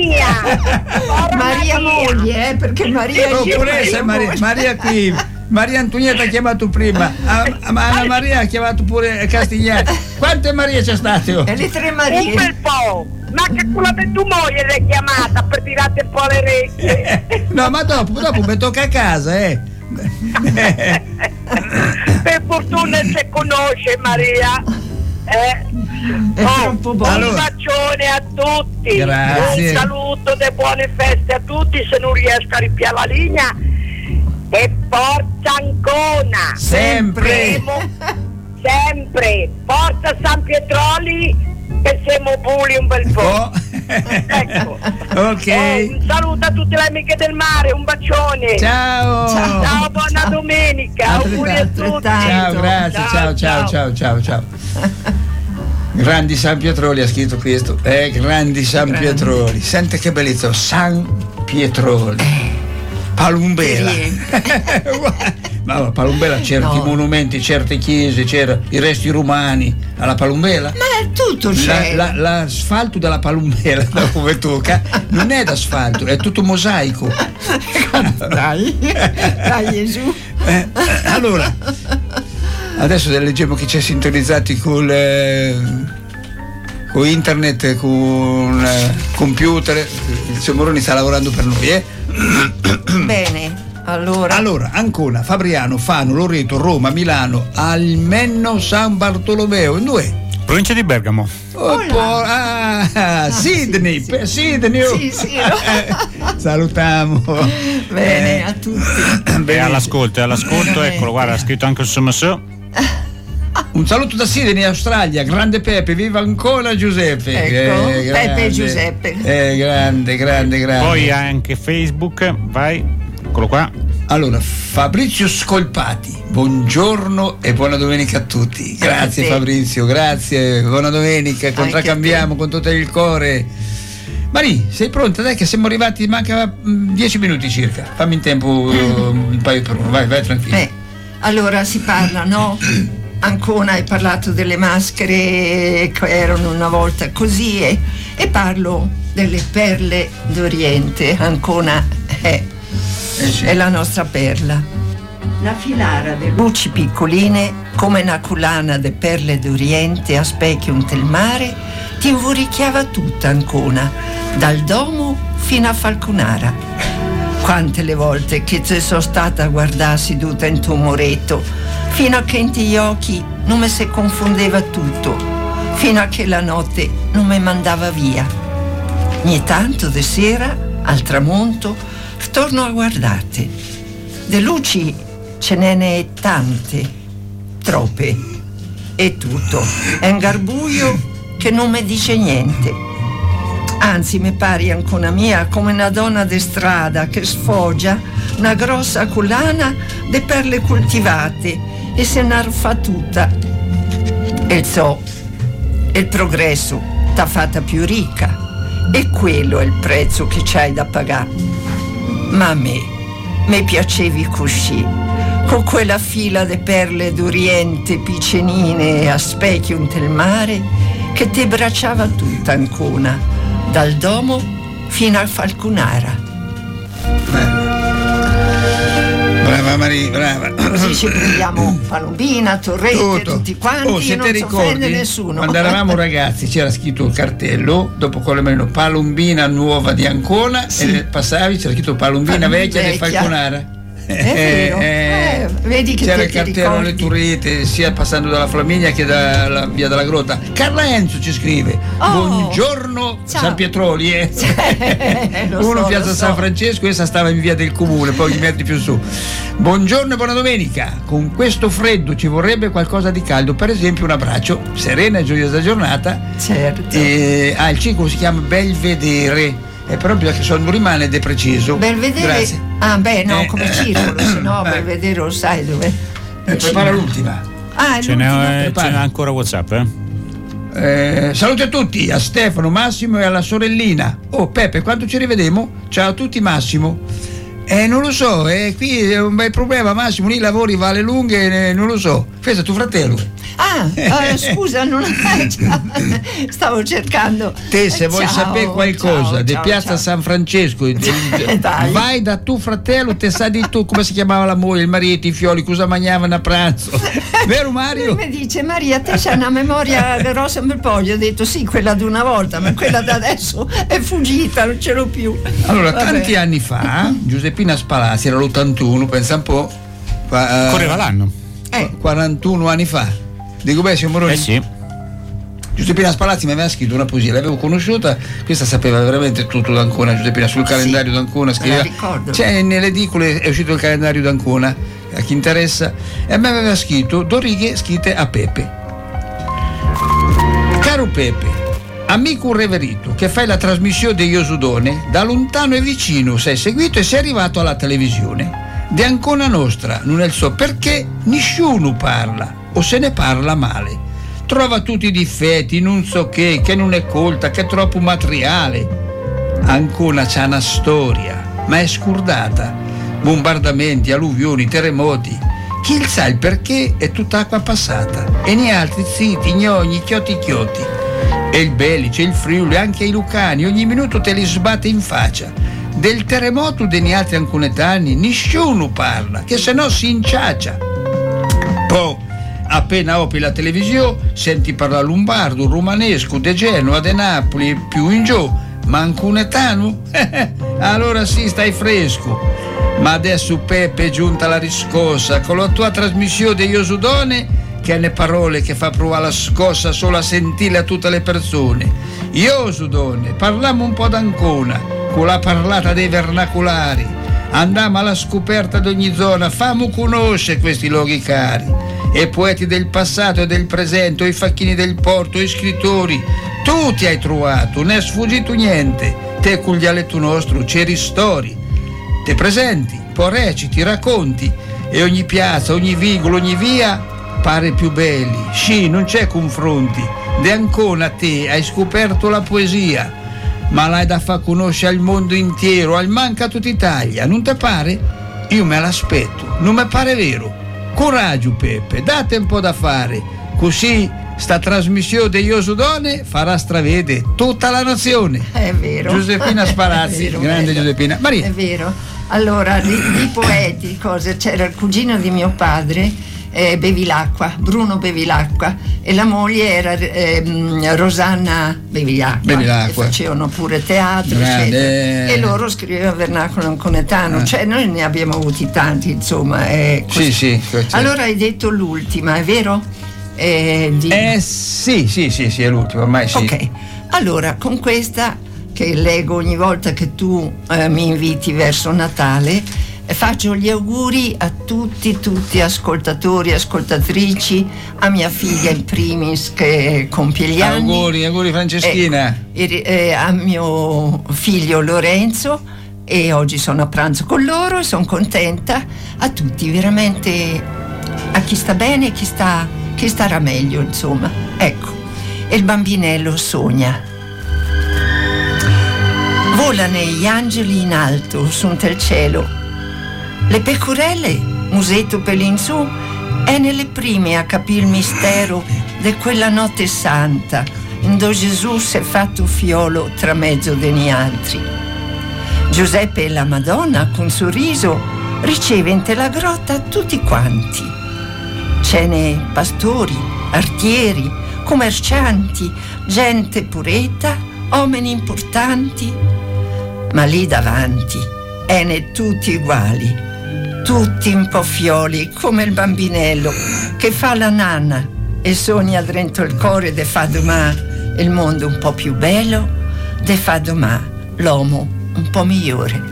Maria moglie, perché Maria è Maria qui. Maria Antonietta ha chiamato prima, Anna Maria ha chiamato pure Castigliani. Quante Marie c'è state? E le 3 Marie? Un bel po', ma che quella di tua moglie l'hai chiamata per tirare un po' le orecchie. No, ma dopo mi tocca a casa, Per fortuna si conosce Maria. Un bacione a tutti. Grazie. Un saluto e buone feste a tutti. Se non riesco a ripiare la linea, e forza Ancona, sempre forza San Pietroli, che siamo pure un bel po'. Ecco. Ok. Un saluto a tutte le amiche del mare, un bacione. Ciao, buona domenica, auguri a tutti. Ciao, grazie, ciao. Grandi San Pietroli ha scritto questo, grandi San Pietroli. Sente che bellezza, San Pietroli. Palumbela. Ma alla Palumbela c'erano i monumenti, certe chiese, c'erano i resti romani alla Palumbela. Ma tutto c'è. L'asfalto della Palumbela, dove tocca, non è d'asfalto, è tutto mosaico. Dai Gesù. Allora, adesso leggiamo chi c'è sintonizzati con internet, con computer. Il Moroni sta lavorando per noi, Bene, allora Ancona, Fabriano, Fano, Loreto, Roma, Milano, Almenno, San Bartolomeo, in due? Provincia di Bergamo. Sydney. Sì. Salutiamo. Bene a tutti. E all'ascolto, eccolo, guarda, ha scritto anche su SMS. Un saluto da Sydney, Australia, grande Peppe, viva ancora Giuseppe. Ecco, Peppe e Giuseppe. Grande. Poi anche Facebook, vai, eccolo qua. Allora, Fabrizio Scolpati, buongiorno e buona domenica a tutti. Grazie Fabrizio, grazie, buona domenica, contraccambiamo con tutto il cuore. Mari, sei pronta? Dai che siamo arrivati, manca 10 minuti circa, fammi in tempo un paio per uno, vai tranquillo. Allora si parla, no? Ancora hai parlato delle maschere che erano una volta così e parlo delle perle d'Oriente. Ancora è la nostra perla. La filara de luci piccoline come una collana de perle d'Oriente a specchio del mare ti invuricchiava tutta Ancona, dal Domo fino a Falconara. Quante le volte che ci sono stata a guardare seduta in tuo muretto, fino a che in gli occhi non mi si confondeva tutto, fino a che la notte non mi mandava via. Ogni tanto de sera, al tramonto, torno a guardarti. De luci ce ne tante, troppe, è tutto. È un garbuglio che non mi dice niente. Anzi, mi pare ancora mia come una donna de strada che sfoggia una grossa collana de perle coltivate e se ne fa tutta. E so, il progresso t'ha fatta più ricca e quello è il prezzo che c'hai da pagare. Ma a me piacevi così, con quella fila de perle d'Oriente piccenine a specchio del mare che te bracciava tutta ancora, dal domo fino al Falconara. Brava Maria, brava. Così ci prendiamo Palombina, Torrette, tutti quanti, se e non ti si offende ricordi, nessuno. quando eravamo ragazzi c'era scritto il cartello, dopo quello meno Palombina nuova di Ancona, e passavi, c'era scritto Palombina vecchia del Falconara. È vero, vedi che c'era te il cartello alle Turrete, sia passando dalla Flaminia che dalla via della Grotta. Carla Enzo ci scrive: buongiorno San Pietroli, uno piazza San Francesco, essa stava in via del Comune, pochi metri più su. Buongiorno e buona domenica. Con questo freddo ci vorrebbe qualcosa di caldo, per esempio un abbraccio, serena e gioiosa giornata. Certo. Il circolo si chiama Belvedere. Però bisogna che non rimane de preciso. Belvedere. Grazie. Ah, beh, no, come circolo, se no Belvedere lo sai dove. Prepara l'ultima. Ce n'è ancora WhatsApp, saluti a tutti, a Stefano, Massimo e alla sorellina. Oh Peppe, quando ci rivedemo? Ciao a tutti, Massimo. Non lo so, qui è un bel problema, Massimo, lì lavori Valle Lunghe, non lo so. Questo è tuo fratello. Scusa, non stavo cercando. Te se vuoi sapere qualcosa di Piazza San Francesco, vai da tuo fratello, te sa di tu come si chiamava la moglie, il marito, i fioli, cosa mangiavano a pranzo. Vero Mario? Mi dice Maria, te c'hai una memoria grossa un bel po'. Gli ho detto sì, quella di una volta, ma quella da adesso è fuggita, non ce l'ho più. Allora, tanti anni fa, Giuseppina Spalazzi era l'81, pensa un po'. Correva l'anno. 41 anni fa. Dico, beh, siamo Moroni. Sì. Giuseppina Spalazzi mi aveva scritto una poesia, l'avevo conosciuta, questa sapeva veramente tutto d'Ancona. Giuseppina sul calendario d'Ancona scriveva. C'è nelle edicole, è uscito il calendario d'Ancona, a chi interessa, e a me aveva scritto 2 righe scritte a Pepe. Caro Pepe, amico reverito che fai la trasmissione di Iosudone, da lontano e vicino sei seguito e sei arrivato alla televisione. De Ancona nostra non è il so perché nessuno parla o se ne parla male. Trova tutti i difetti, non so che non è colta, che è troppo materiale. Ancona c'ha una storia, ma è scordata. Bombardamenti, alluvioni, terremoti. Chi sa il perché è tutta acqua passata. E ne altri ziti, gnogni, chioti. E il Belice, il Friuli, anche i Lucani, ogni minuto te li sbatte in faccia. Del terremoto degli altri anconetani nessuno parla, che se no si inciaccia. Poi, appena apri la televisione, senti parlare lombardo, romanesco, de Genova, de Napoli, più in giù, ma anconetano? Allora sì, stai fresco. Ma adesso Peppe è giunta la riscossa, con la tua trasmissione di Iosudone, che ha le parole che fa provare la scossa solo a sentirle a tutte le persone. Iosudone, parliamo un po' d'Ancona, con la parlata dei vernacolari, andiamo alla scoperta di ogni zona, famo conoscere questi luoghi cari, e poeti del passato e del presente, i facchini del porto, i scrittori, tutti hai trovato, non è sfuggito niente, te con il dialetto nostro c'eri stori, te presenti, poi reciti, racconti, e ogni piazza, ogni vicolo, ogni via pare più belli, sì, non c'è confronti, de Ancona te hai scoperto la poesia, ma l'hai da far conoscere al mondo intero, al manca tutta Italia, non te pare? Io me l'aspetto, non mi pare vero. Coraggio Peppe, date un po' da fare, così sta trasmissione di Iosudone farà stravede tutta la nazione. È vero. Giuseppina Spalazzi, vero, grande bello. Giuseppina. Maria. È vero. Allora, di poeti, cose, c'era il cugino di mio padre, Bevilacqua, Bruno Bevilacqua, e la moglie era Rosanna Bevilacqua, e facevano pure teatro, eccetera, e loro scrivevano vernacolo anconetano, cioè noi ne abbiamo avuti tanti, insomma. Sì, allora hai detto l'ultima, è vero? Sì, è l'ultima, ormai sì. Ok, allora con questa che leggo ogni volta che tu mi inviti verso Natale, E faccio gli auguri a tutti ascoltatori, ascoltatrici, a mia figlia in primis che compie gli anni. Auguri Franceschina. E a mio figlio Lorenzo, e oggi sono a pranzo con loro e sono contenta. A tutti, veramente, a chi sta bene e chi starà meglio, insomma. Ecco, e il bambinello sogna. Volano gli angeli in alto, sunt il cielo. Le pecorelle, musetto pelin su, è nelle prime a capire il mistero di quella notte santa, dove Gesù si è fatto fiolo tra mezzo degli altri. Giuseppe e la Madonna, con sorriso, ricevono la grotta tutti quanti. Ce n'è pastori, artieri, commercianti, gente puretta, uomini importanti. Ma lì davanti ne tutti uguali, tutti un po' fioli, come il bambinello che fa la nanna e sogna dentro il cuore de fa domà il mondo un po' più bello, de fa domà l'uomo un po' migliore.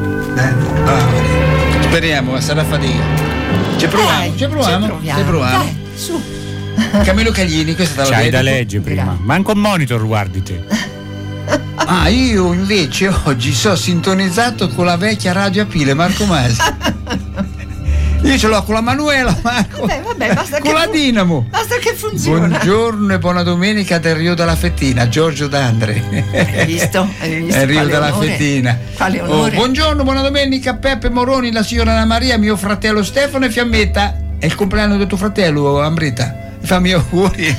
Speriamo, sarà fatica. Ci proviamo. Dai, su. Camillo Caglini, questa te la c'hai da leggere prima. Manco un monitor, guardi te. Io invece oggi sono sintonizzato con la vecchia radio a pile Marco Masi. Io ce l'ho con la Manuela, Marco. Vabbè, basta con la Dinamo. Basta che funziona. Buongiorno e buona domenica del Rio della Fettina, Giorgio D'Andre. Hai visto? È Rio della Fettina. Quale onore. Buongiorno, buona domenica, Peppe Moroni, la signora Anna Maria, mio fratello Stefano e Fiammetta. È il compleanno del tuo fratello, Ambrita. Fammi auguri.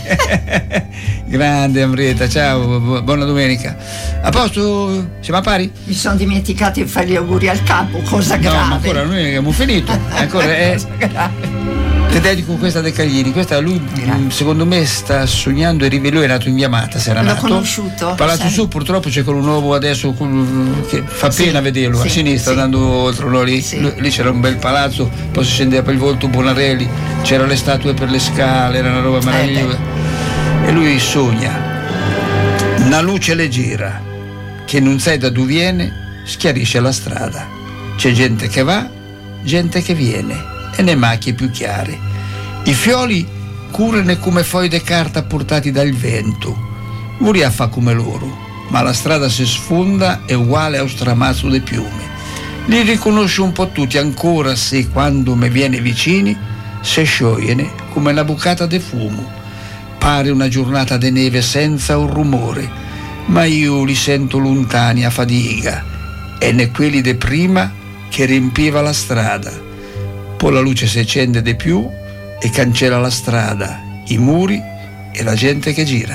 Grande Ambrita, ciao, buona domenica. A posto? Siamo a pari? Mi sono dimenticati di fare gli auguri al capo, cosa grave. No, ma ancora noi abbiamo finito. Ancora cosa grave. Ti dedico questa dei Caglini. Questa lui secondo me sta sognando e lui è nato in Viamata, se era L'ho nato. conosciuto. Palazzo Su purtroppo c'è quello nuovo adesso che fa pena vederlo, a sinistra andando oltre lì. Lì c'era un bel palazzo, poi si scendeva per il Volto Bonarelli, c'erano le statue per le scale, era una roba meravigliosa. E lui sogna una luce leggera che non sai da dove viene, schiarisce la strada. C'è gente che va, gente che viene e ne macchie più chiare. I fioli curano come foglie di carta portati dal vento. Muria fa come loro, ma la strada si sfonda è uguale a un stramazzo di piume. Li riconosco un po' tutti ancora se quando mi viene vicini si sciogliene come una bucata di fumo. Pare una giornata di neve senza un rumore, ma io li sento lontani a fatica e ne quelli di prima che riempiva la strada. Poi la luce si accende di più e cancella la strada, i muri e la gente che gira.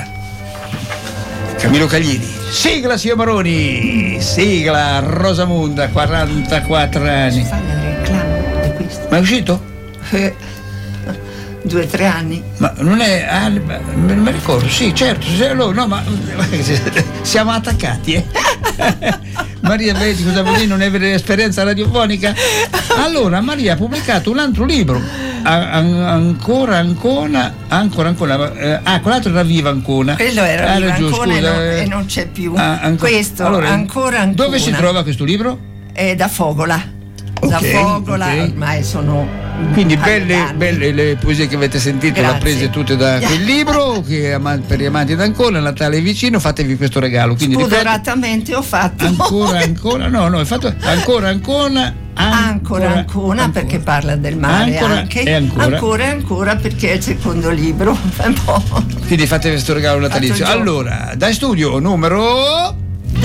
Camillo Caglini. Sigla, signor Maroni! Sigla, Rosamunda, 44 anni. Fai il reclamo di questo. Ma è uscito? 2 o 3 anni. Ma non è. Non mi ricordo, sì, certo. No, ma siamo attaccati, Maria, vedi cosa vuol dire non avere esperienza radiofonica? Allora, Maria ha pubblicato un altro libro, ancora Ancona. Quell'altro era Viva Ancona. Quello era Viva giù, Ancona scusa, e non c'è più. Questo, allora, ancora Ancona. Dove si trova questo libro? È da Fogola. Da Fogola, ormai sono. Quindi belle le poesie che avete sentito, le prese tutte da quel libro che per gli amanti d'Ancona, Natale è vicino, fatevi questo regalo. Quindi Spudoratamente ho fatto ancora no, hai fatto ancora Ancona perché parla del mare anche e ancora perché è il secondo libro. Quindi fatevi questo regalo natalizio. Allora, dai studio numero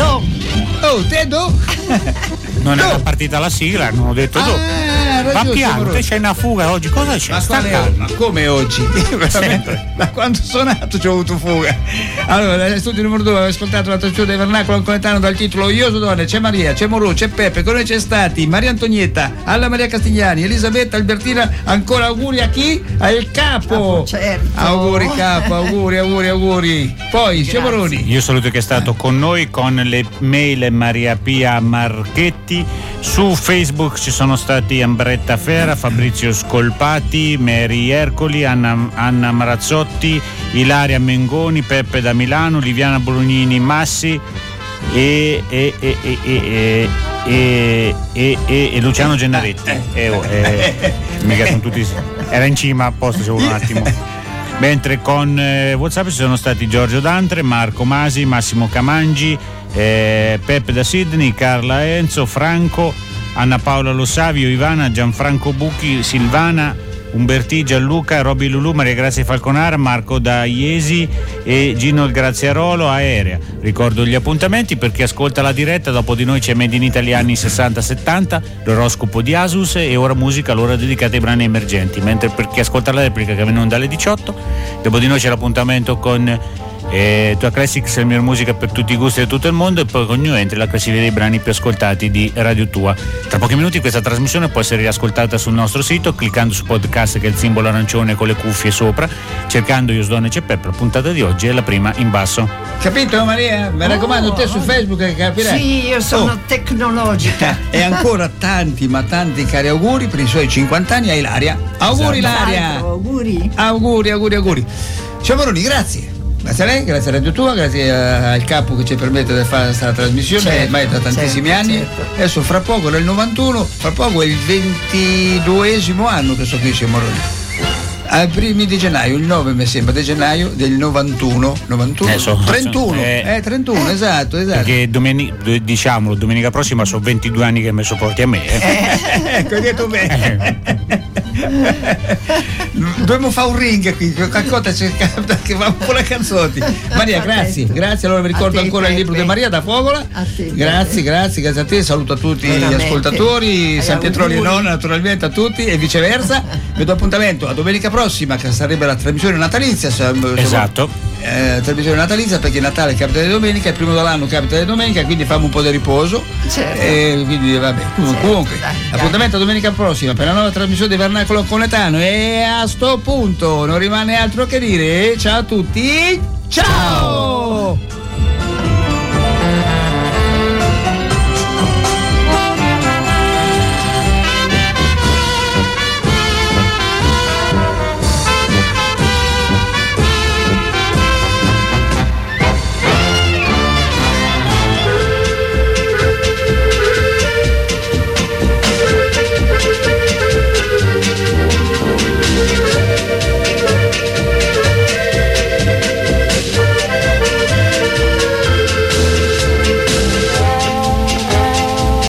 non era partita la sigla, non ho detto ma piano, te c'hai una fuga oggi, cosa c'è? Ma come oggi? Veramente, da quando sono nato ci ho avuto fuga. Allora, nel studio numero 2 avevo ascoltato la trasmissione del Vernacolo Ancoletano dal titolo Io sono donne, c'è Maria, c'è Morù, c'è Peppe, con noi c'è stati Maria Antonietta, Alla Maria Castigliani, Elisabetta, Albertina, ancora auguri a chi? Al capo! Certo. Auguri capo, auguri. Poi, c'è Moroni. Io saluto chi è stato con noi con le mail Maria Pia Marchetti, su Facebook ci sono stati Ambretta Fera, Fabrizio Scolpati, Mary Ercoli, Anna Marazzotti, Ilaria Mengoni, Peppe da Milano, Liviana Bolognini Massi, e Luciano Gennaretti. Mica sono tutti, era in cima apposta solo un attimo. Mentre con WhatsApp ci sono stati Giorgio Dantre, Marco Masi, Massimo Camangi, Peppe da Sydney, Carla Enzo, Franco, Anna Paola Lo Savio, Ivana, Gianfranco Bucchi, Silvana, Umberti, Gianluca, Roby Lulù, Maria Grazia Falconara, Marco da Iesi e Gino il Graziarolo, Aerea. Ricordo gli appuntamenti per chi ascolta la diretta: dopo di noi c'è Made in Italy anni 60-70, l'oroscopo di Asus e Ora Musica, l'ora dedicata ai brani emergenti. Mentre per chi ascolta la replica, che viene in onda alle 18, dopo di noi c'è l'appuntamento con Tua Classics, la miglior musica per tutti i gusti di tutto il mondo, e poi con New Entry la classifica dei brani più ascoltati di Radio Tua. Tra pochi minuti questa trasmissione può essere riascoltata sul nostro sito cliccando su podcast, che è il simbolo arancione con le cuffie sopra, cercando Io Donne C'è Peppe. La puntata di oggi è la prima in basso. Capito Maria? Mi raccomando, te su Facebook che capirai. Sì, io sono tecnologica. E ancora tanti ma tanti cari auguri per i suoi 50 anni a Ilaria. Auguri Ilaria. Auguri. Ciao Maroni, grazie. Grazie a lei, grazie a Radio Tua, grazie al capo che ci permette di fare questa trasmissione, ormai da tantissimi anni. Certo. Adesso fra poco, nel 91, fra poco è il 22esimo anno che sono qui a Moroni. Ai primi di gennaio, il 9 mi sembra di gennaio del 91, 31, esatto. Perché domenica prossima sono 22 anni che mi sopporti a me. Ecco, hai detto bene. Dobbiamo fare un ring qui, qualcosa che va un po' le canzoni. Maria, grazie, allora vi ricordo ancora il libro di Maria da Fogola. Grazie a te, saluto a tutti gli ascoltatori, San Pietroli e non, naturalmente a tutti e viceversa. Vi do appuntamento a domenica prossima, che sarebbe la trasmissione natalizia. Esatto. Trasmissione natalizia, perché Natale capita di domenica, il primo dell'anno capita di domenica, quindi famo un po' di riposo. Certo. Quindi vabbè, comunque appuntamento a domenica prossima per la nuova trasmissione di Vernacolo Conetano, e a sto punto non rimane altro che dire ciao a tutti, ciao!